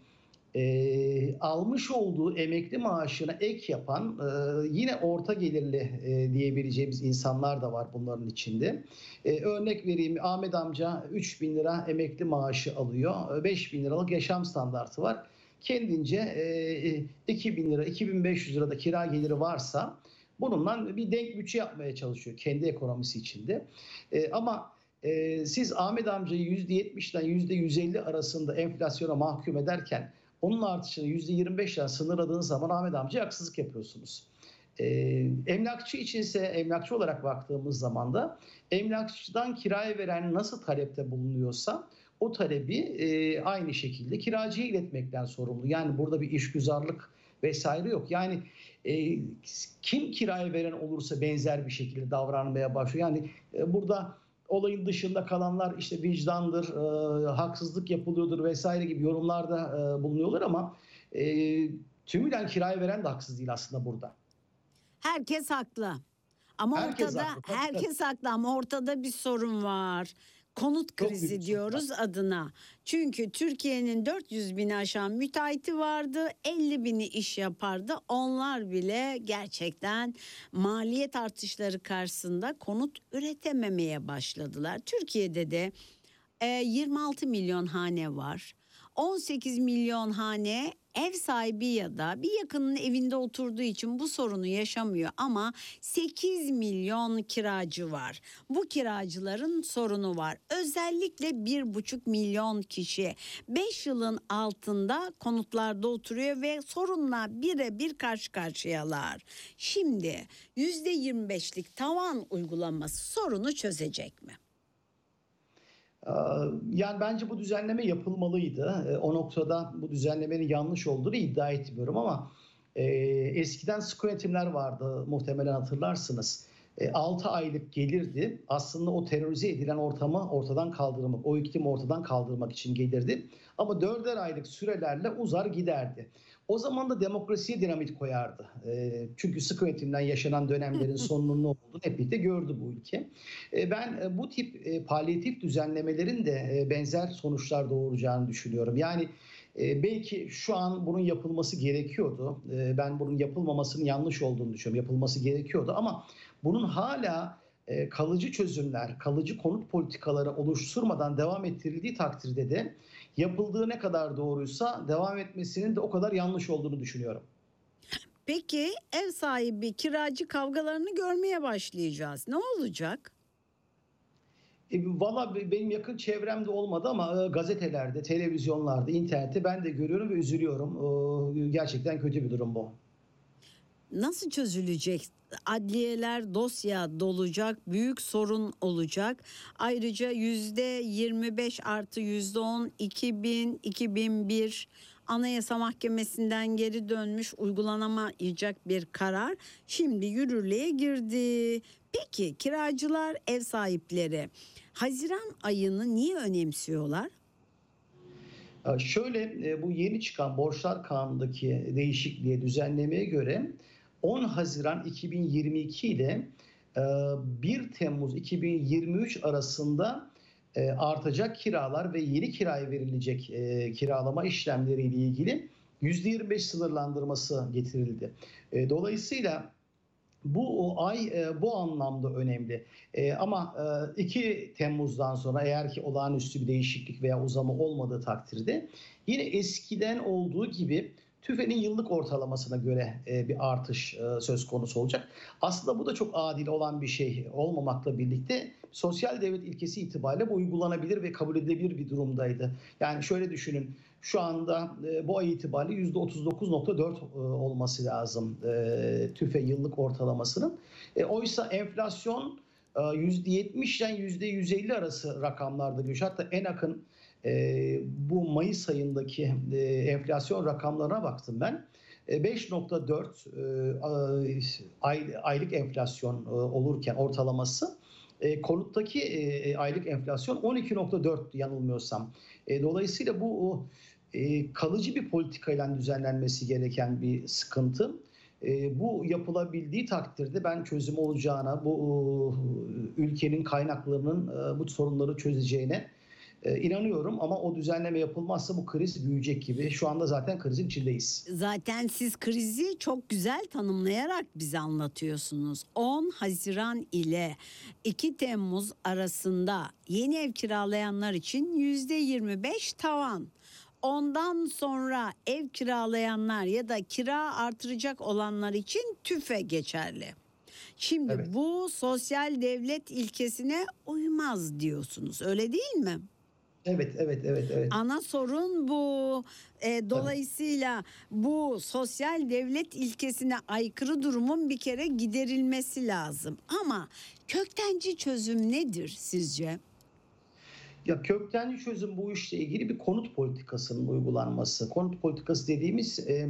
e, almış olduğu emekli maaşına ek yapan e, yine orta gelirli e, diyebileceğimiz insanlar da var bunların içinde. E, örnek vereyim, Ahmet amca üç bin lira emekli maaşı alıyor, beş bin liralık yaşam standartı var. Kendince e, iki bin lira, iki bin beş yüz lira da kira geliri varsa bununla bir denk bütçe yapmaya çalışıyor kendi ekonomisi içinde. E, ama e, siz Ahmet amcayı yüzde yetmişten yüzde yüz elli arasında enflasyona mahkum ederken onun artışını yüzde yirmi beşten sınırladığınız zaman Ahmet amcaya haksızlık yapıyorsunuz. E, emlakçı içinse, emlakçı olarak baktığımız zaman da emlakçıdan kiraya veren nasıl talepte bulunuyorsa o talebi e, aynı şekilde kiracıya iletmekten sorumlu. Yani burada bir işgüzarlık vesaire yok. Yani e, kim kiraya veren olursa benzer bir şekilde davranmaya başlıyor. Yani e, burada olayın dışında kalanlar işte vicdandır, e, haksızlık yapılıyordur vesaire gibi yorumlarda e, bulunuyorlar ama e, tümüyle kiraya veren de haksız değil aslında burada. Herkes haklı. Ama Herkes ortada haklı, tabii, herkes haklı ama ortada bir sorun var. Konut Çok krizi büyük bir diyoruz adına. Çünkü Türkiye'nin dört yüz bini aşan müteahhiti vardı. elli bini iş yapardı. Onlar bile gerçekten maliyet artışları karşısında konut üretememeye başladılar. Türkiye'de de e, yirmi altı milyon hane var. on sekiz milyon hane ev sahibi ya da bir yakının evinde oturduğu için bu sorunu yaşamıyor ama sekiz milyon kiracı var. Bu kiracıların sorunu var. Özellikle bir buçuk milyon kişi beş yılın altında konutlarda oturuyor ve sorunla birebir karşı karşıyalar. Şimdi yüzde yirmi beşlik tavan uygulaması sorunu çözecek mi? Yani bence bu düzenleme yapılmalıydı. O noktada bu düzenlemenin yanlış olduğunu iddia etmiyorum ama e, eskiden sıkı yönetimler vardı, muhtemelen hatırlarsınız. E, altı aylık gelirdi. Aslında o terörize edilen ortamı ortadan kaldırmak, o iklimi ortadan kaldırmak için gelirdi. Ama dörder aylık sürelerle uzar giderdi. O zaman da demokrasiye dinamit koyardı. E, çünkü sıkı yönetimden yaşanan dönemlerin sonunun ne olduğunu hep birlikte gördü bu ülke. E, ben e, bu tip e, palyatif düzenlemelerin de e, benzer sonuçlar doğuracağını düşünüyorum. Yani e, belki şu an bunun yapılması gerekiyordu. E, ben bunun yapılmamasının yanlış olduğunu düşünüyorum. Yapılması gerekiyordu ama bunun hala e, kalıcı çözümler, kalıcı konut politikaları oluşturmadan devam ettirildiği takdirde de yapıldığı ne kadar doğruysa devam etmesinin de o kadar yanlış olduğunu düşünüyorum. Peki ev sahibi kiracı kavgalarını görmeye başlayacağız. Ne olacak? E, Valla benim yakın çevremde olmadı ama e, gazetelerde, televizyonlarda, internette ben de görüyorum ve üzülüyorum. E, gerçekten kötü bir durum bu. Nasıl çözülecek? Adliyeler dosya dolacak, büyük sorun olacak. Ayrıca yüzde yirmi beş artı yüzde on iki bin iki bin bir Anayasa Mahkemesi'nden geri dönmüş uygulanamayacak bir karar şimdi yürürlüğe girdi. Peki kiracılar, ev sahipleri Haziran ayını niye önemsiyorlar? Şöyle, bu yeni çıkan Borçlar Kanunu'ndaki değişikliğe, düzenlemeye göre on Haziran iki bin yirmi iki ile bir Temmuz iki bin yirmi üç arasında artacak kiralar ve yeni kiraya verilecek kiralama işlemleriyle ilgili yüzde yirmi beş sınırlandırması getirildi. Dolayısıyla bu ay bu anlamda önemli. Ama iki Temmuz'dan sonra eğer ki olağanüstü bir değişiklik veya uzama olmadığı takdirde yine eskiden olduğu gibi TÜFE'nin yıllık ortalamasına göre bir artış söz konusu olacak. Aslında bu da çok adil olan bir şey olmamakla birlikte sosyal devlet ilkesi itibariyle bu uygulanabilir ve kabul edilebilir bir durumdaydı. Yani şöyle düşünün, şu anda bu ay itibariyle yüzde otuz dokuz nokta dört olması lazım TÜFE yıllık ortalamasının. Oysa enflasyon yüzde yetmişten yüzde yüz elli arası rakamlarda görüyor. Hatta en yakın E, bu Mayıs ayındaki e, enflasyon rakamlarına baktım ben. E, beş nokta dört e, ay, aylık enflasyon e, olurken ortalaması, e, konuttaki e, aylık enflasyon on iki nokta dört yanılmıyorsam. E, dolayısıyla bu e, kalıcı bir politikayla düzenlenmesi gereken bir sıkıntı. E, bu yapılabildiği takdirde ben çözüm olacağına, bu e, ülkenin kaynaklarının e, bu sorunları çözeceğine e, inanıyorum. Ama o düzenleme yapılmazsa bu kriz büyüyecek gibi. Şu anda zaten krizin içindeyiz. Zaten siz krizi çok güzel tanımlayarak bize anlatıyorsunuz. on Haziran ile iki Temmuz arasında yeni ev kiralayanlar için yüzde yirmi beş tavan. Ondan sonra ev kiralayanlar ya da kira artıracak olanlar için tüfe geçerli. Şimdi Evet. bu sosyal devlet ilkesine uymaz diyorsunuz, öyle değil mi? Evet, evet, evet, evet. Ana sorun bu. E, dolayısıyla bu sosyal devlet ilkesine aykırı durumun bir kere giderilmesi lazım. Ama köktenci çözüm nedir sizce? Ya köktenci çözüm bu işle ilgili bir konut politikasının uygulanması. Konut politikası dediğimiz e,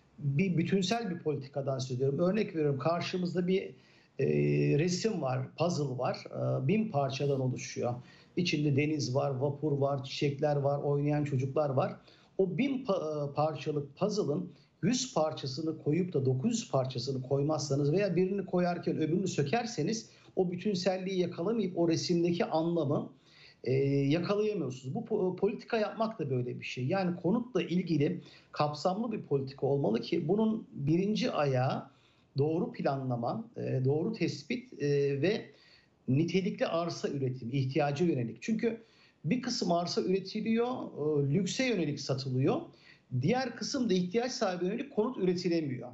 bir bütünsel bir politikadan söylüyorum. Örnek veriyorum, karşımızda bir e, resim var, puzzle var. E, bin parçadan oluşuyor. İçinde deniz var, vapur var, çiçekler var, oynayan çocuklar var. O bin pa- parçalık puzzle'ın yüz parçasını koyup da dokuz yüz parçasını koymazsanız veya birini koyarken öbürünü sökerseniz o bütünselliği yakalamayıp o resimdeki anlamı e, yakalayamıyorsunuz. Bu po- politika yapmak da böyle bir şey. Yani konutla ilgili kapsamlı bir politika olmalı ki bunun birinci ayağı doğru planlama, e, doğru tespit e, ve nitelikli arsa üretimi, ihtiyaca yönelik. Çünkü bir kısım arsa üretiliyor, e, lükse yönelik satılıyor. Diğer kısım da ihtiyaç sahibi yönelik konut üretilemiyor.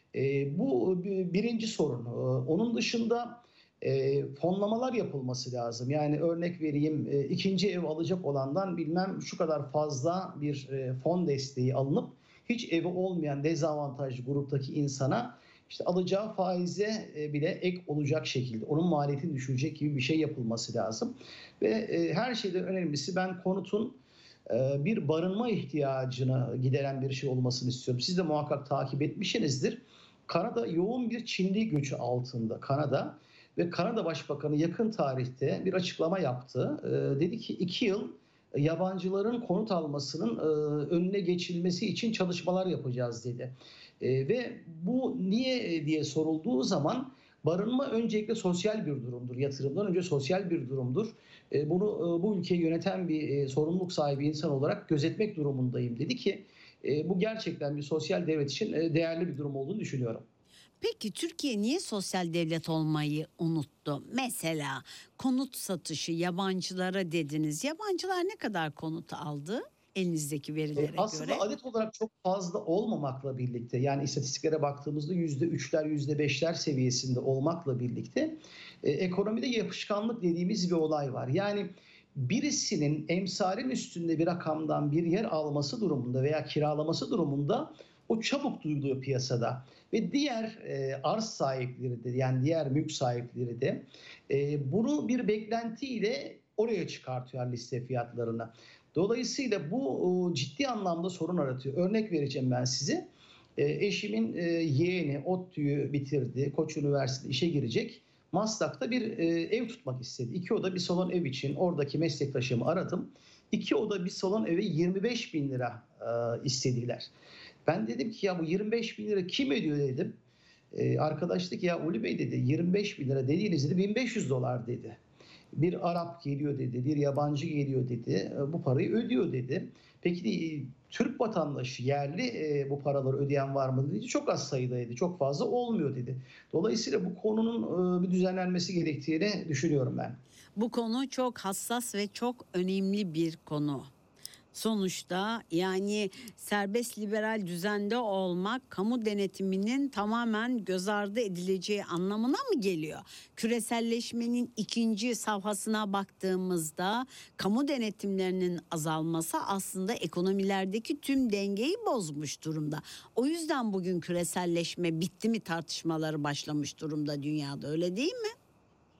E, bu bir- birinci sorun. E, onun dışında e, fonlamalar yapılması lazım. Yani örnek vereyim, e, ikinci ev alacak olandan bilmem şu kadar fazla bir e, fon desteği alınıp hiç evi olmayan dezavantajlı gruptaki insana işte alacağı faize e, bile ek olacak şekilde onun maliyetini düşürecek gibi bir şey yapılması lazım. Ve e, her şeyden önemlisi, ben konutun e, bir barınma ihtiyacını gideren bir şey olmasını istiyorum. Siz de muhakkak takip etmişsinizdir. Kanada yoğun bir Çinli göçü altında, Kanada. Ve Kanada Başbakanı yakın tarihte bir açıklama yaptı. E, dedi ki iki yıl yabancıların konut almasının e, önüne geçilmesi için çalışmalar yapacağız dedi. E, ve bu niye diye sorulduğu zaman barınma öncelikle sosyal bir durumdur. Yatırımdan önce sosyal bir durumdur. E, bunu e, bu ülkeyi yöneten bir e, sorumluluk sahibi insan olarak gözetmek durumundayım dedi ki e, bu gerçekten bir sosyal devlet için e, değerli bir durum olduğunu düşünüyorum. Peki Türkiye niye sosyal devlet olmayı unuttu? Mesela konut satışı yabancılara dediniz. Yabancılar ne kadar konut aldı elinizdeki verilere E, aslında göre? adet olarak çok fazla olmamakla birlikte, yani istatistiklere baktığımızda yüzde üçler, yüzde beşler seviyesinde olmakla birlikte e, ekonomide yapışkanlık dediğimiz bir olay var. Yani birisinin emsalin üstünde bir rakamdan bir yer alması durumunda veya kiralaması durumunda o çabuk duyuluyor piyasada. Ve diğer e, arz sahipleri de, yani diğer mülk sahipleri de e, bunu bir beklentiyle oraya çıkartıyor liste fiyatlarını. Dolayısıyla bu ciddi anlamda sorun aratıyor. Örnek vereceğim ben size. Eşimin yeğeni ODTÜ'yü bitirdi. Koç Üniversitesi'nde işe girecek. Maslak'ta bir ev tutmak istedi. İki oda bir salon ev için oradaki meslektaşımı aradım. İki oda bir salon eve yirmi beş bin lira istediler. Ben dedim ki ya bu yirmi beş bin lira kim ödüyor dedim. Arkadaş dedi ki ya Ulu Bey dedi, yirmi beş bin lira dediğiniz dedi bin beş yüz dolar dedi. Bir Arap geliyor dedi, bir yabancı geliyor dedi, bu parayı ödüyor dedi. Peki Türk vatandaşı, yerli bu paraları ödeyen var mı dedi. Çok az sayıdaydı, çok fazla olmuyor dedi. Dolayısıyla bu konunun bir düzenlenmesi gerektiğini düşünüyorum ben. Bu konu çok hassas ve çok önemli bir konu. Sonuçta yani serbest liberal düzende olmak kamu denetiminin tamamen göz ardı edileceği anlamına mı geliyor? Küreselleşmenin ikinci safhasına baktığımızda kamu denetimlerinin azalması aslında ekonomilerdeki tüm dengeyi bozmuş durumda. O yüzden bugün küreselleşme bitti mi tartışmaları başlamış durumda dünyada, öyle değil mi?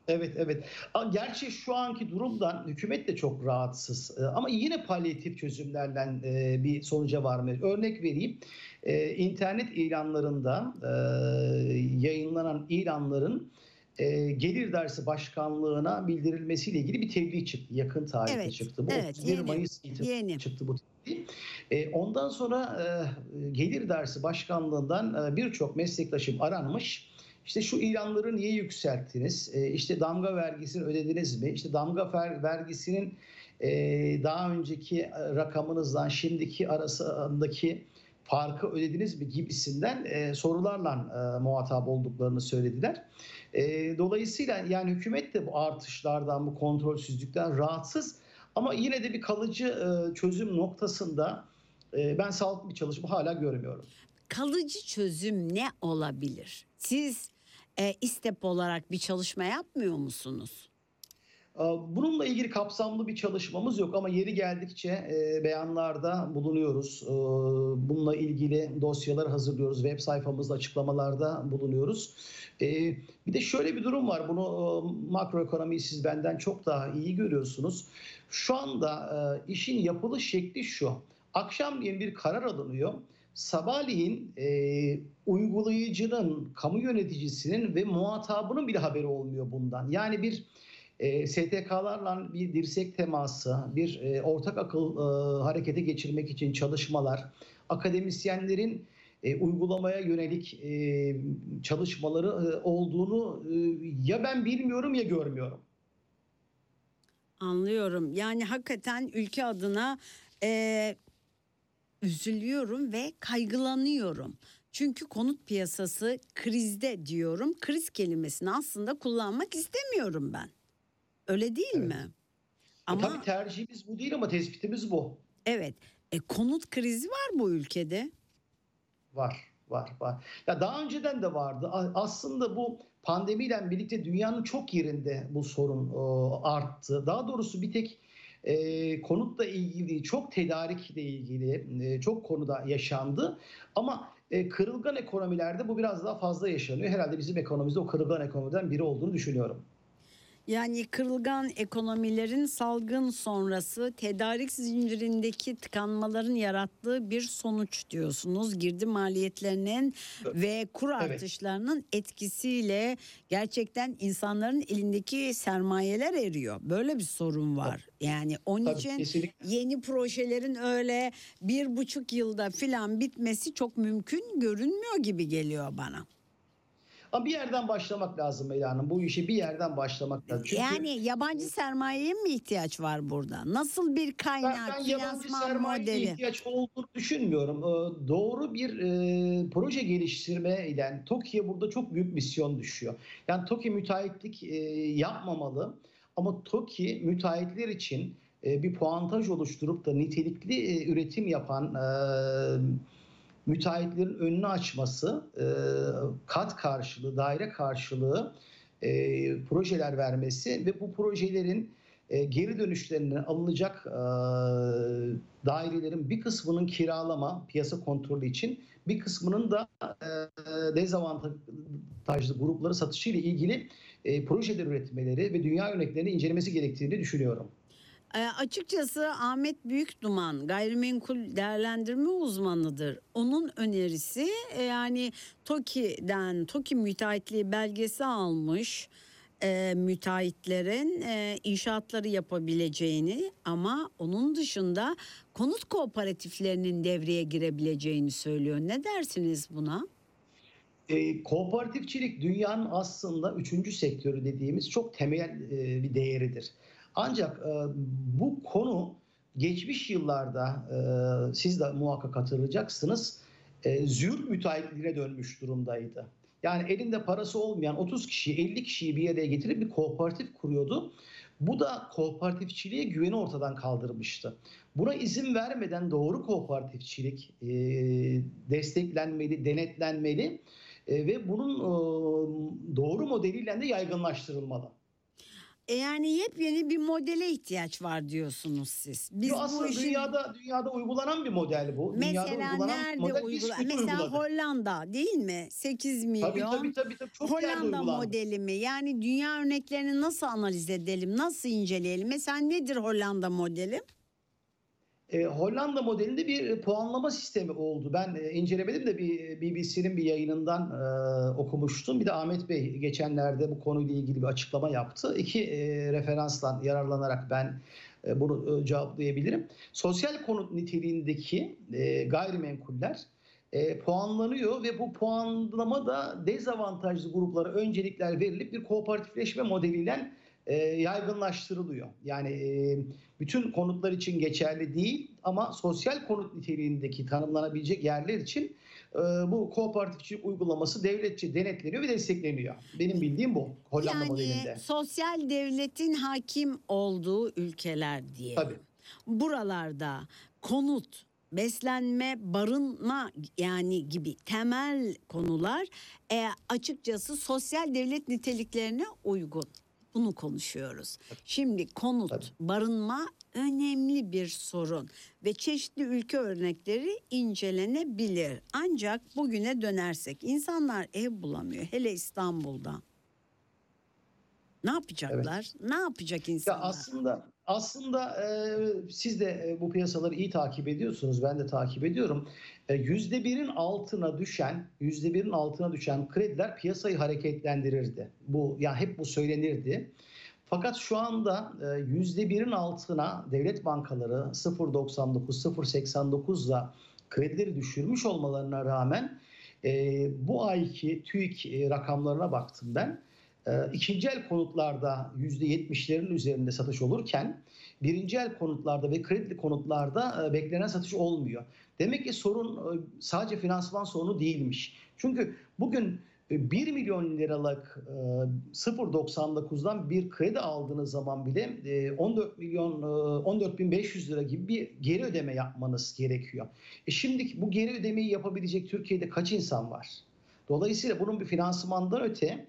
Evet, evet. A, Gerçi şu anki durumdan hükümet de çok rahatsız. E, Ama yine palyatif çözümlerden e, bir sonuca varmıyor. Örnek vereyim. E, İnternet ilanlarında e, yayınlanan ilanların e, Gelir Dersi Başkanlığı'na bildirilmesiyle ilgili bir tebliğ çıktı. Yakın tarihte Evet, çıktı. Bu evet, otuz bir yeni, Mayıs itibariyle yeni. çıktı bu tebliğ. E, Ondan sonra e, Gelir Dersi Başkanlığı'ndan e, birçok meslektaşım aranmış. İşte şu ilanları niye yükselttiniz? E, işte damga vergisini ödediniz mi? İşte damga fer- vergisinin e, daha önceki e, rakamınızdan şimdiki arasındaki farkı ödediniz mi gibisinden e, sorularla e, muhatap olduklarını söylediler. E, dolayısıyla yani hükümet de bu artışlardan, bu kontrolsüzlükten rahatsız. Ama yine de bir kalıcı e, çözüm noktasında e, ben sağlıklı bir çalışma hala görmüyorum. Kalıcı çözüm ne olabilir? Siz e, İSTEP olarak bir çalışma yapmıyor musunuz? Bununla ilgili kapsamlı bir çalışmamız yok ama yeri geldikçe e, beyanlarda bulunuyoruz. E, Bununla ilgili dosyalar hazırlıyoruz. Web sayfamızda açıklamalarda bulunuyoruz. E, Bir de şöyle bir durum var. Bunu e, makroekonomiyi siz benden çok daha iyi görüyorsunuz. Şu anda e, işin yapılış şekli şu. Akşamleyin bir karar alınıyor. Sabahleyin e, uygulayıcının, kamu yöneticisinin ve muhatabının bile haberi olmuyor bundan. Yani bir e, S T K'larla bir dirsek teması, bir e, ortak akıl e, harekete geçirmek için çalışmalar, akademisyenlerin e, uygulamaya yönelik e, çalışmaları e, olduğunu e, ya ben bilmiyorum ya görmüyorum. Anlıyorum. Yani hakikaten ülke adına e, üzülüyorum ve kaygılanıyorum. Çünkü konut piyasası krizde diyorum. Kriz kelimesini aslında kullanmak istemiyorum ben. Öyle değil Evet. mi? E, tabii Ama tercihimiz bu değil ama tespitimiz bu. evet, e, konut krizi var bu ülkede. Var, var, var. Ya daha önceden de vardı. A- Aslında bu pandemiyle birlikte dünyanın çok yerinde bu sorun e, arttı. Daha doğrusu bir tek e, konutla ilgili değil, çok tedarikle ilgili e, çok konuda yaşandı. Ama e, kırılgan ekonomilerde bu biraz daha fazla yaşanıyor. Herhalde bizim ekonomimizde o kırılgan ekonomiden biri olduğunu düşünüyorum. Yani kırılgan ekonomilerin salgın sonrası tedarik zincirindeki tıkanmaların yarattığı bir sonuç diyorsunuz. Girdi maliyetlerinin ve kur Evet, artışlarının etkisiyle gerçekten insanların elindeki sermayeler eriyor. Böyle bir sorun tabii, var. Yani onun tabii için kesinlikle. yeni projelerin öyle bir buçuk yılda filan bitmesi çok mümkün görünmüyor gibi geliyor bana. Ama bir yerden başlamak lazım Meyla Hanım. Bu işi bir yerden başlamak lazım. Çünkü Yani yabancı sermayeye mi ihtiyaç var burada? Nasıl bir Ben, kaynak, ben yabancı finansman sermayeye modeli? ihtiyaç olduğunu düşünmüyorum. Ee, Doğru bir e, proje geliştirme ile TOKİ'ye burada çok büyük misyon düşüyor. Yani TOKİ müteahhitlik e, yapmamalı ama TOKİ müteahhitler için e, bir puantaj oluşturup da nitelikli e, üretim yapan e, müteahhitlerin önünü açması, e, kat karşılığı, daire karşılığı e, projeler vermesi ve bu projelerin e, geri dönüşlerinden alınacak e, dairelerin bir kısmının kiralama, piyasa kontrolü için bir kısmının da e, dezavantajlı grupları satışı ile ilgili e, projeler üretmeleri ve dünya örneklerini incelemesi gerektiğini düşünüyorum. E, açıkçası Ahmet Büyükduman gayrimenkul değerlendirme uzmanıdır. Onun önerisi e, yani TOKİ'den TOKİ müteahhitliği belgesi almış e, müteahhitlerin e, inşaatları yapabileceğini ama onun dışında konut kooperatiflerinin devreye girebileceğini söylüyor. Ne dersiniz buna? E, kooperatifçilik dünyanın aslında üçüncü sektörü dediğimiz çok temel e, bir değeridir. Ancak e, bu konu geçmiş yıllarda e, siz de muhakkak hatırlayacaksınız e, züğürt müteahhitliğine dönmüş durumdaydı. Yani elinde parası olmayan otuz kişiyi elli kişiyi bir araya getirip bir kooperatif kuruyordu. Bu da kooperatifçiliğe güveni ortadan kaldırmıştı. Buna izin vermeden doğru kooperatifçilik e, desteklenmeli, denetlenmeli e, ve bunun e, doğru modeliyle de yaygınlaştırılmalı. E yani yepyeni bir modele ihtiyaç var diyorsunuz siz. Biz Yo, bu aslında işin dünyada dünyada uygulanan bir model bu. Dünyada mesela uygulanan bir nerede model. Biz uygula? kötü Mesela uyguladık. Hollanda değil mi? sekiz Tabii milyon. tabii tabii tabii çok yerde Hollanda uygulandı. modeli mi? Yani dünya örneklerini nasıl analiz edelim? Nasıl inceleyelim? Mesela nedir Hollanda modeli? E, Hollanda modelinde bir puanlama sistemi oldu. Ben e, incelemedim de bir B B C'nin bir yayınından e, okumuştum. Bir de Ahmet Bey geçenlerde bu konuyla ilgili bir açıklama yaptı. İki e, referanstan yararlanarak ben e, bunu e, cevaplayabilirim. Sosyal konut niteliğindeki e, gayrimenkuller e, puanlanıyor ve bu puanlama da dezavantajlı gruplara öncelikler verilip bir kooperatifleşme modeliyle e, yaygınlaştırılıyor. Yani e, bütün konutlar için geçerli değil ama sosyal konut niteliğindeki tanımlanabilecek yerler için e, bu kooperatifçilik uygulaması devletçe denetleniyor ve destekleniyor. Benim bildiğim bu Hollanda Yani modelinde. sosyal devletin hakim olduğu ülkeler diye. Tabii. Buralarda konut, beslenme, barınma yani gibi temel konular e, açıkçası sosyal devlet niteliklerine uygun. Bunu konuşuyoruz. Şimdi konut, Tabii. barınma önemli bir sorun ve çeşitli ülke örnekleri incelenebilir. Ancak bugüne dönersek insanlar ev bulamıyor, hele İstanbul'da. Ne yapacaklar? Ne yapacak Ya insanlar? aslında aslında e, siz de e, bu piyasaları iyi takip ediyorsunuz. Ben de takip ediyorum. E, yüzde birin altına düşen, yüzde birin altına düşen krediler piyasayı hareketlendirirdi. Bu yani hep bu söylenirdi. Fakat şu anda e, yüzde birin altına devlet bankaları sıfır virgül doksan dokuz, sıfır virgül seksen dokuzla kredileri düşürmüş olmalarına rağmen e, bu ayki TÜİK e, rakamlarına baktım ben. E, ikinci el konutlarda yüzde yetmişlerin üzerinde satış olurken birinci el konutlarda ve kredi konutlarda e, beklenen satış olmuyor. Demek ki sorun e, sadece finansman sorunu değilmiş. Çünkü bugün bir milyon liralık sıfır virgül doksan dokuzdan bir kredi aldığınız zaman bile on dört milyon on dört bin beş yüz lira gibi bir geri ödeme yapmanız gerekiyor. E şimdi bu geri ödemeyi yapabilecek Türkiye'de kaç insan var? Dolayısıyla bunun bir finansmandan öte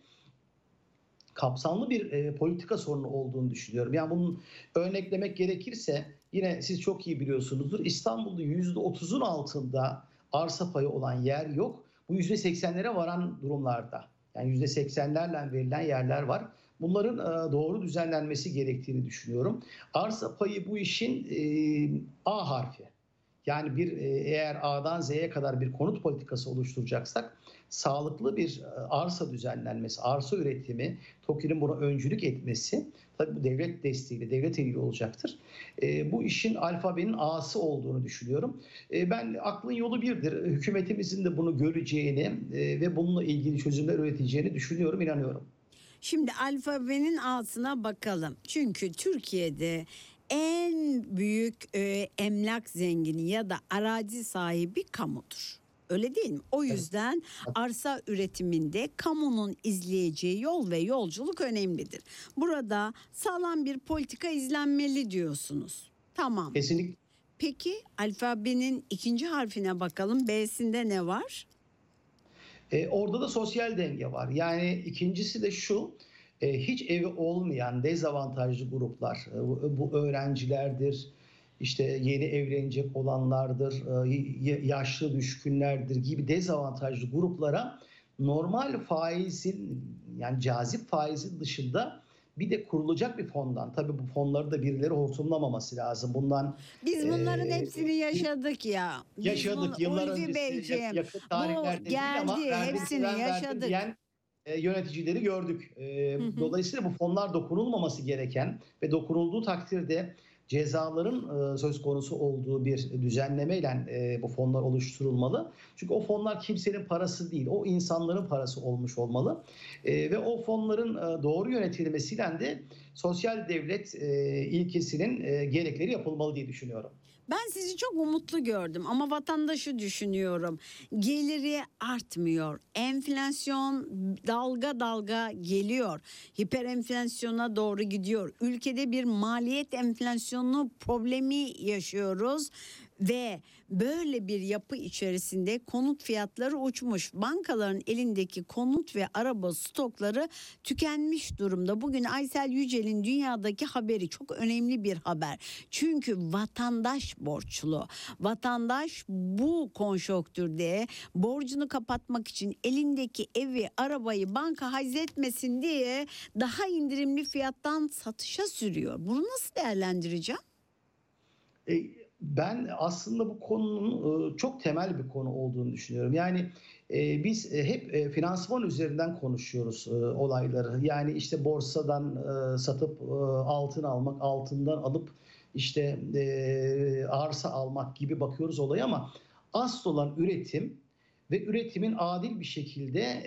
kapsamlı bir e, politika sorunu olduğunu düşünüyorum. Yani bunun örneklemek gerekirse yine siz çok iyi biliyorsunuzdur. İstanbul'da yüzde otuzun altında arsa payı olan yer yok. Bu yüzde seksenlere varan durumlarda. Yani yüzde seksenlerle verilen yerler var. Bunların e, doğru düzenlenmesi gerektiğini düşünüyorum. Arsa payı bu işin e, A harfi. Yani bir e, eğer A'dan Z'ye kadar bir konut politikası oluşturacaksak sağlıklı bir arsa düzenlenmesi, arsa üretimi, TOKİ'nin buna öncülük etmesi, tabii bu devlet desteğiyle, devlet eliyle olacaktır. E, bu işin alfabenin A'sı olduğunu düşünüyorum. E, ben aklın yolu birdir. Hükümetimizin de bunu göreceğini e, ve bununla ilgili çözümler üreteceğini düşünüyorum, inanıyorum. Şimdi alfabenin altına bakalım. Çünkü Türkiye'de en büyük e, emlak zengini ya da arazi sahibi kamudur. Öyle değil mi? O yüzden arsa üretiminde kamunun izleyeceği yol ve yolculuk önemlidir. Burada sağlam bir politika izlenmeli diyorsunuz. Tamam. Kesinlikle. Peki alfabenin ikinci harfine bakalım. B'sinde ne var? E, orada da sosyal denge var. Yani ikincisi de şu, e, hiç evi olmayan dezavantajlı gruplar, e, bu, bu öğrencilerdir, işte yeni evlenecek olanlardır, e, yaşlı düşkünlerdir gibi dezavantajlı gruplara normal faizin yani cazip faizin dışında bir de kurulacak bir fondan. Tabii bu fonları da birileri hortumlamaması lazım. Bundan Biz bunların e, hepsini yaşadık ya. Biz yaşadık bunu, yıllar Ulvi öncesi Beyciğim, yakın bu tarihlerde değil ama geldi, verdim, hepsini ben verdim yaşadık. diyen e, yöneticileri gördük. E, Hı hı. Dolayısıyla bu fonlar dokunulmaması gereken ve dokunulduğu takdirde cezaların e, söz konusu olduğu bir düzenlemeyle e, bu fonlar oluşturulmalı. Çünkü o fonlar kimsenin parası değil, o insanların parası olmuş olmalı. E, ve o fonların e, doğru yönetilmesiyle de sosyal devlet e, ilkesinin e, gerekleri yapılmalı diye düşünüyorum. Ben sizi çok umutlu gördüm ama vatandaşı düşünüyorum. Geliri artmıyor. Enflasyon dalga dalga geliyor. Hiperenflasyona doğru gidiyor. Ülkede bir maliyet enflasyonu problemi yaşıyoruz Ve böyle bir yapı içerisinde konut fiyatları uçmuş. Bankaların elindeki konut ve araba stokları tükenmiş durumda. Bugün Aysel Yücel'in dünyadaki haberi çok önemli bir haber. Çünkü vatandaş borçlu. Vatandaş bu konjonktürde borcunu kapatmak için elindeki evi, arabayı banka hazretmesin diye daha indirimli fiyattan satışa sürüyor. Bunu nasıl değerlendireceğim? E, Ben aslında bu konunun çok temel bir konu olduğunu düşünüyorum. Yani biz hep finansman üzerinden konuşuyoruz olayları. Yani işte borsadan satıp altın almak, altından alıp işte arsa almak gibi bakıyoruz olaya, ama asıl olan üretim ve üretimin adil bir şekilde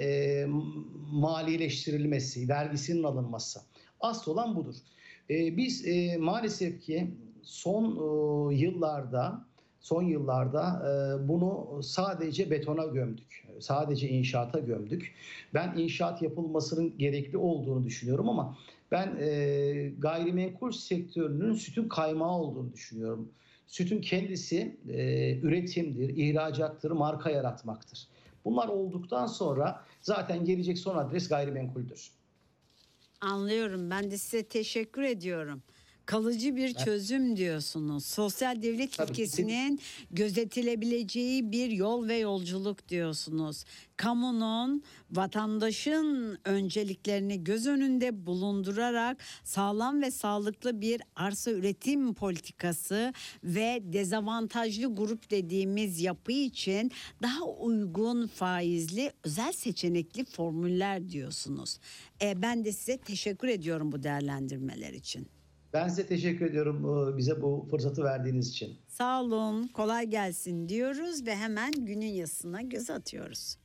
malileştirilmesi, vergisinin alınması. Asıl olan budur. Biz maalesef ki son yıllarda son yıllarda bunu sadece betona gömdük. Sadece inşaata gömdük. Ben inşaat yapılmasının gerekli olduğunu düşünüyorum, ama ben gayrimenkul sektörünün sütün kaymağı olduğunu düşünüyorum. Sütün kendisi üretimdir, ihracattır, marka yaratmaktır. Bunlar olduktan sonra zaten gelecek son adres gayrimenkuldür. Anlıyorum. Ben de size teşekkür ediyorum. Kalıcı bir çözüm diyorsunuz. Sosyal devlet Tabii, ilkesinin gözetilebileceği bir yol ve yolculuk diyorsunuz. Kamunun, vatandaşın önceliklerini göz önünde bulundurarak sağlam ve sağlıklı bir arsa üretim politikası ve dezavantajlı grup dediğimiz yapı için daha uygun faizli özel seçenekli formüller diyorsunuz. E, ben de size teşekkür ediyorum bu değerlendirmeler için. Ben size teşekkür ediyorum bize bu fırsatı verdiğiniz için. Sağ olun, kolay gelsin diyoruz ve hemen günün yazısına göz atıyoruz.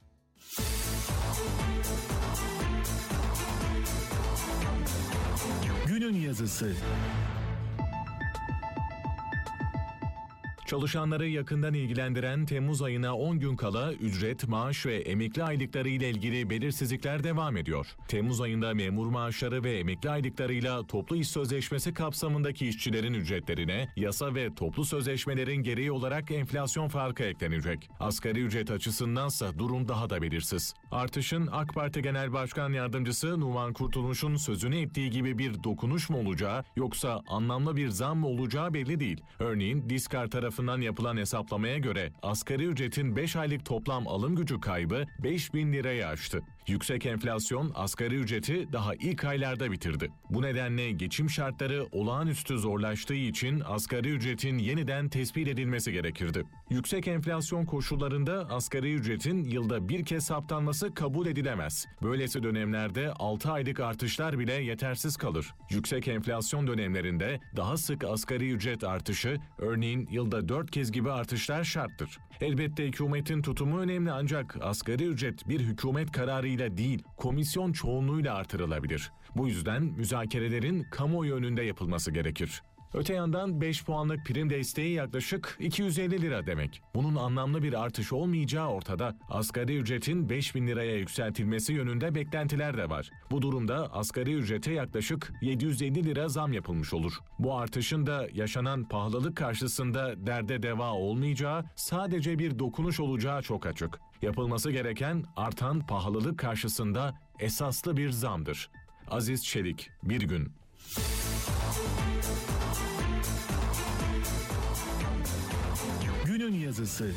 Günün yazısı. Çalışanları yakından ilgilendiren Temmuz ayına on gün kala ücret, maaş ve emekli aylıkları ile ilgili belirsizlikler devam ediyor. Temmuz ayında memur maaşları ve emekli aylıklarıyla toplu iş sözleşmesi kapsamındaki işçilerin ücretlerine yasa ve toplu sözleşmelerin gereği olarak enflasyon farkı eklenecek. Asgari ücret açısındansa durum daha da belirsiz. Artışın AK Parti Genel Başkan Yardımcısı Numan Kurtulmuş'un sözünü ettiği gibi bir dokunuş mu olacağı yoksa anlamlı bir zam mı olacağı belli değil. Örneğin Diskar tarafından yapılan hesaplamaya göre asgari ücretin beş aylık toplam alım gücü kaybı beş bin lirayı aştı. Yüksek enflasyon asgari ücreti daha ilk aylarda bitirdi. Bu nedenle geçim şartları olağanüstü zorlaştığı için asgari ücretin yeniden tespit edilmesi gerekirdi. Yüksek enflasyon koşullarında asgari ücretin yılda bir kez saptanması kabul edilemez. Böylesi dönemlerde altı aylık artışlar bile yetersiz kalır. Yüksek enflasyon dönemlerinde daha sık asgari ücret artışı, örneğin yılda dört kez gibi artışlar şarttır. Elbette hükümetin tutumu önemli, ancak asgari ücret bir hükümet kararıyla değil, komisyon çoğunluğuyla artırılabilir. Bu yüzden müzakerelerin kamuoyu önünde yapılması gerekir. Öte yandan beş puanlık prim desteği yaklaşık iki yüz elli lira demek. Bunun anlamlı bir artış olmayacağı ortada. Asgari ücretin beş bin liraya yükseltilmesi yönünde beklentiler de var. Bu durumda asgari ücrete yaklaşık yedi yüz elli lira zam yapılmış olur. Bu artışın da yaşanan pahalılık karşısında derde deva olmayacağı, sadece bir dokunuş olacağı çok açık. Yapılması gereken artan pahalılık karşısında esaslı bir zamdır. Aziz Çelik, Bir Gün. Günün yazısı.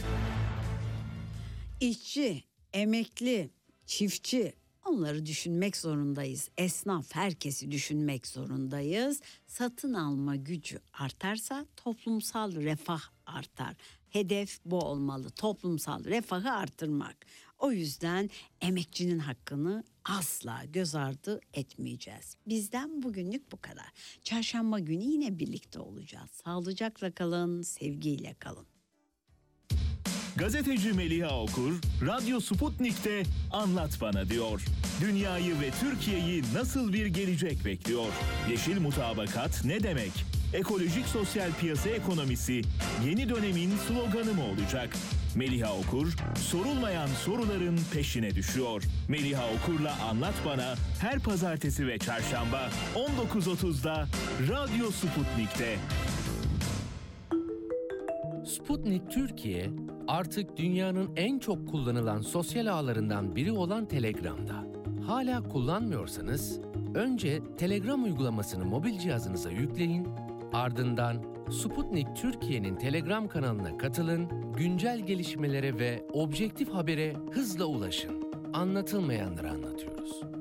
İşçi, emekli, çiftçi, onları düşünmek zorundayız. Esnaf, herkesi düşünmek zorundayız. Satın alma gücü artarsa toplumsal refah artar. Hedef bu olmalı, toplumsal refahı artırmak. O yüzden emekçinin hakkını asla göz ardı etmeyeceğiz. Bizden bugünlük bu kadar. Çarşamba günü yine birlikte olacağız. Sağlıcakla kalın, sevgiyle kalın. Gazeteci Meliha Okur, Radyo Sputnik'te Anlat Bana diyor. Dünyayı ve Türkiye'yi nasıl bir gelecek bekliyor? Yeşil mutabakat ne demek? Ekolojik sosyal piyasa ekonomisi yeni dönemin sloganı mı olacak? Meliha Okur, sorulmayan soruların peşine düşüyor. Meliha Okur'la Anlat Bana her pazartesi ve çarşamba on dokuz otuzda Radyo Sputnik'te. Sputnik Türkiye artık dünyanın en çok kullanılan sosyal ağlarından biri olan Telegram'da. Hala kullanmıyorsanız önce Telegram uygulamasını mobil cihazınıza yükleyin, ardından Sputnik Türkiye'nin Telegram kanalına katılın, güncel gelişmelere ve objektif habere hızla ulaşın. Anlatılmayanları anlatıyoruz.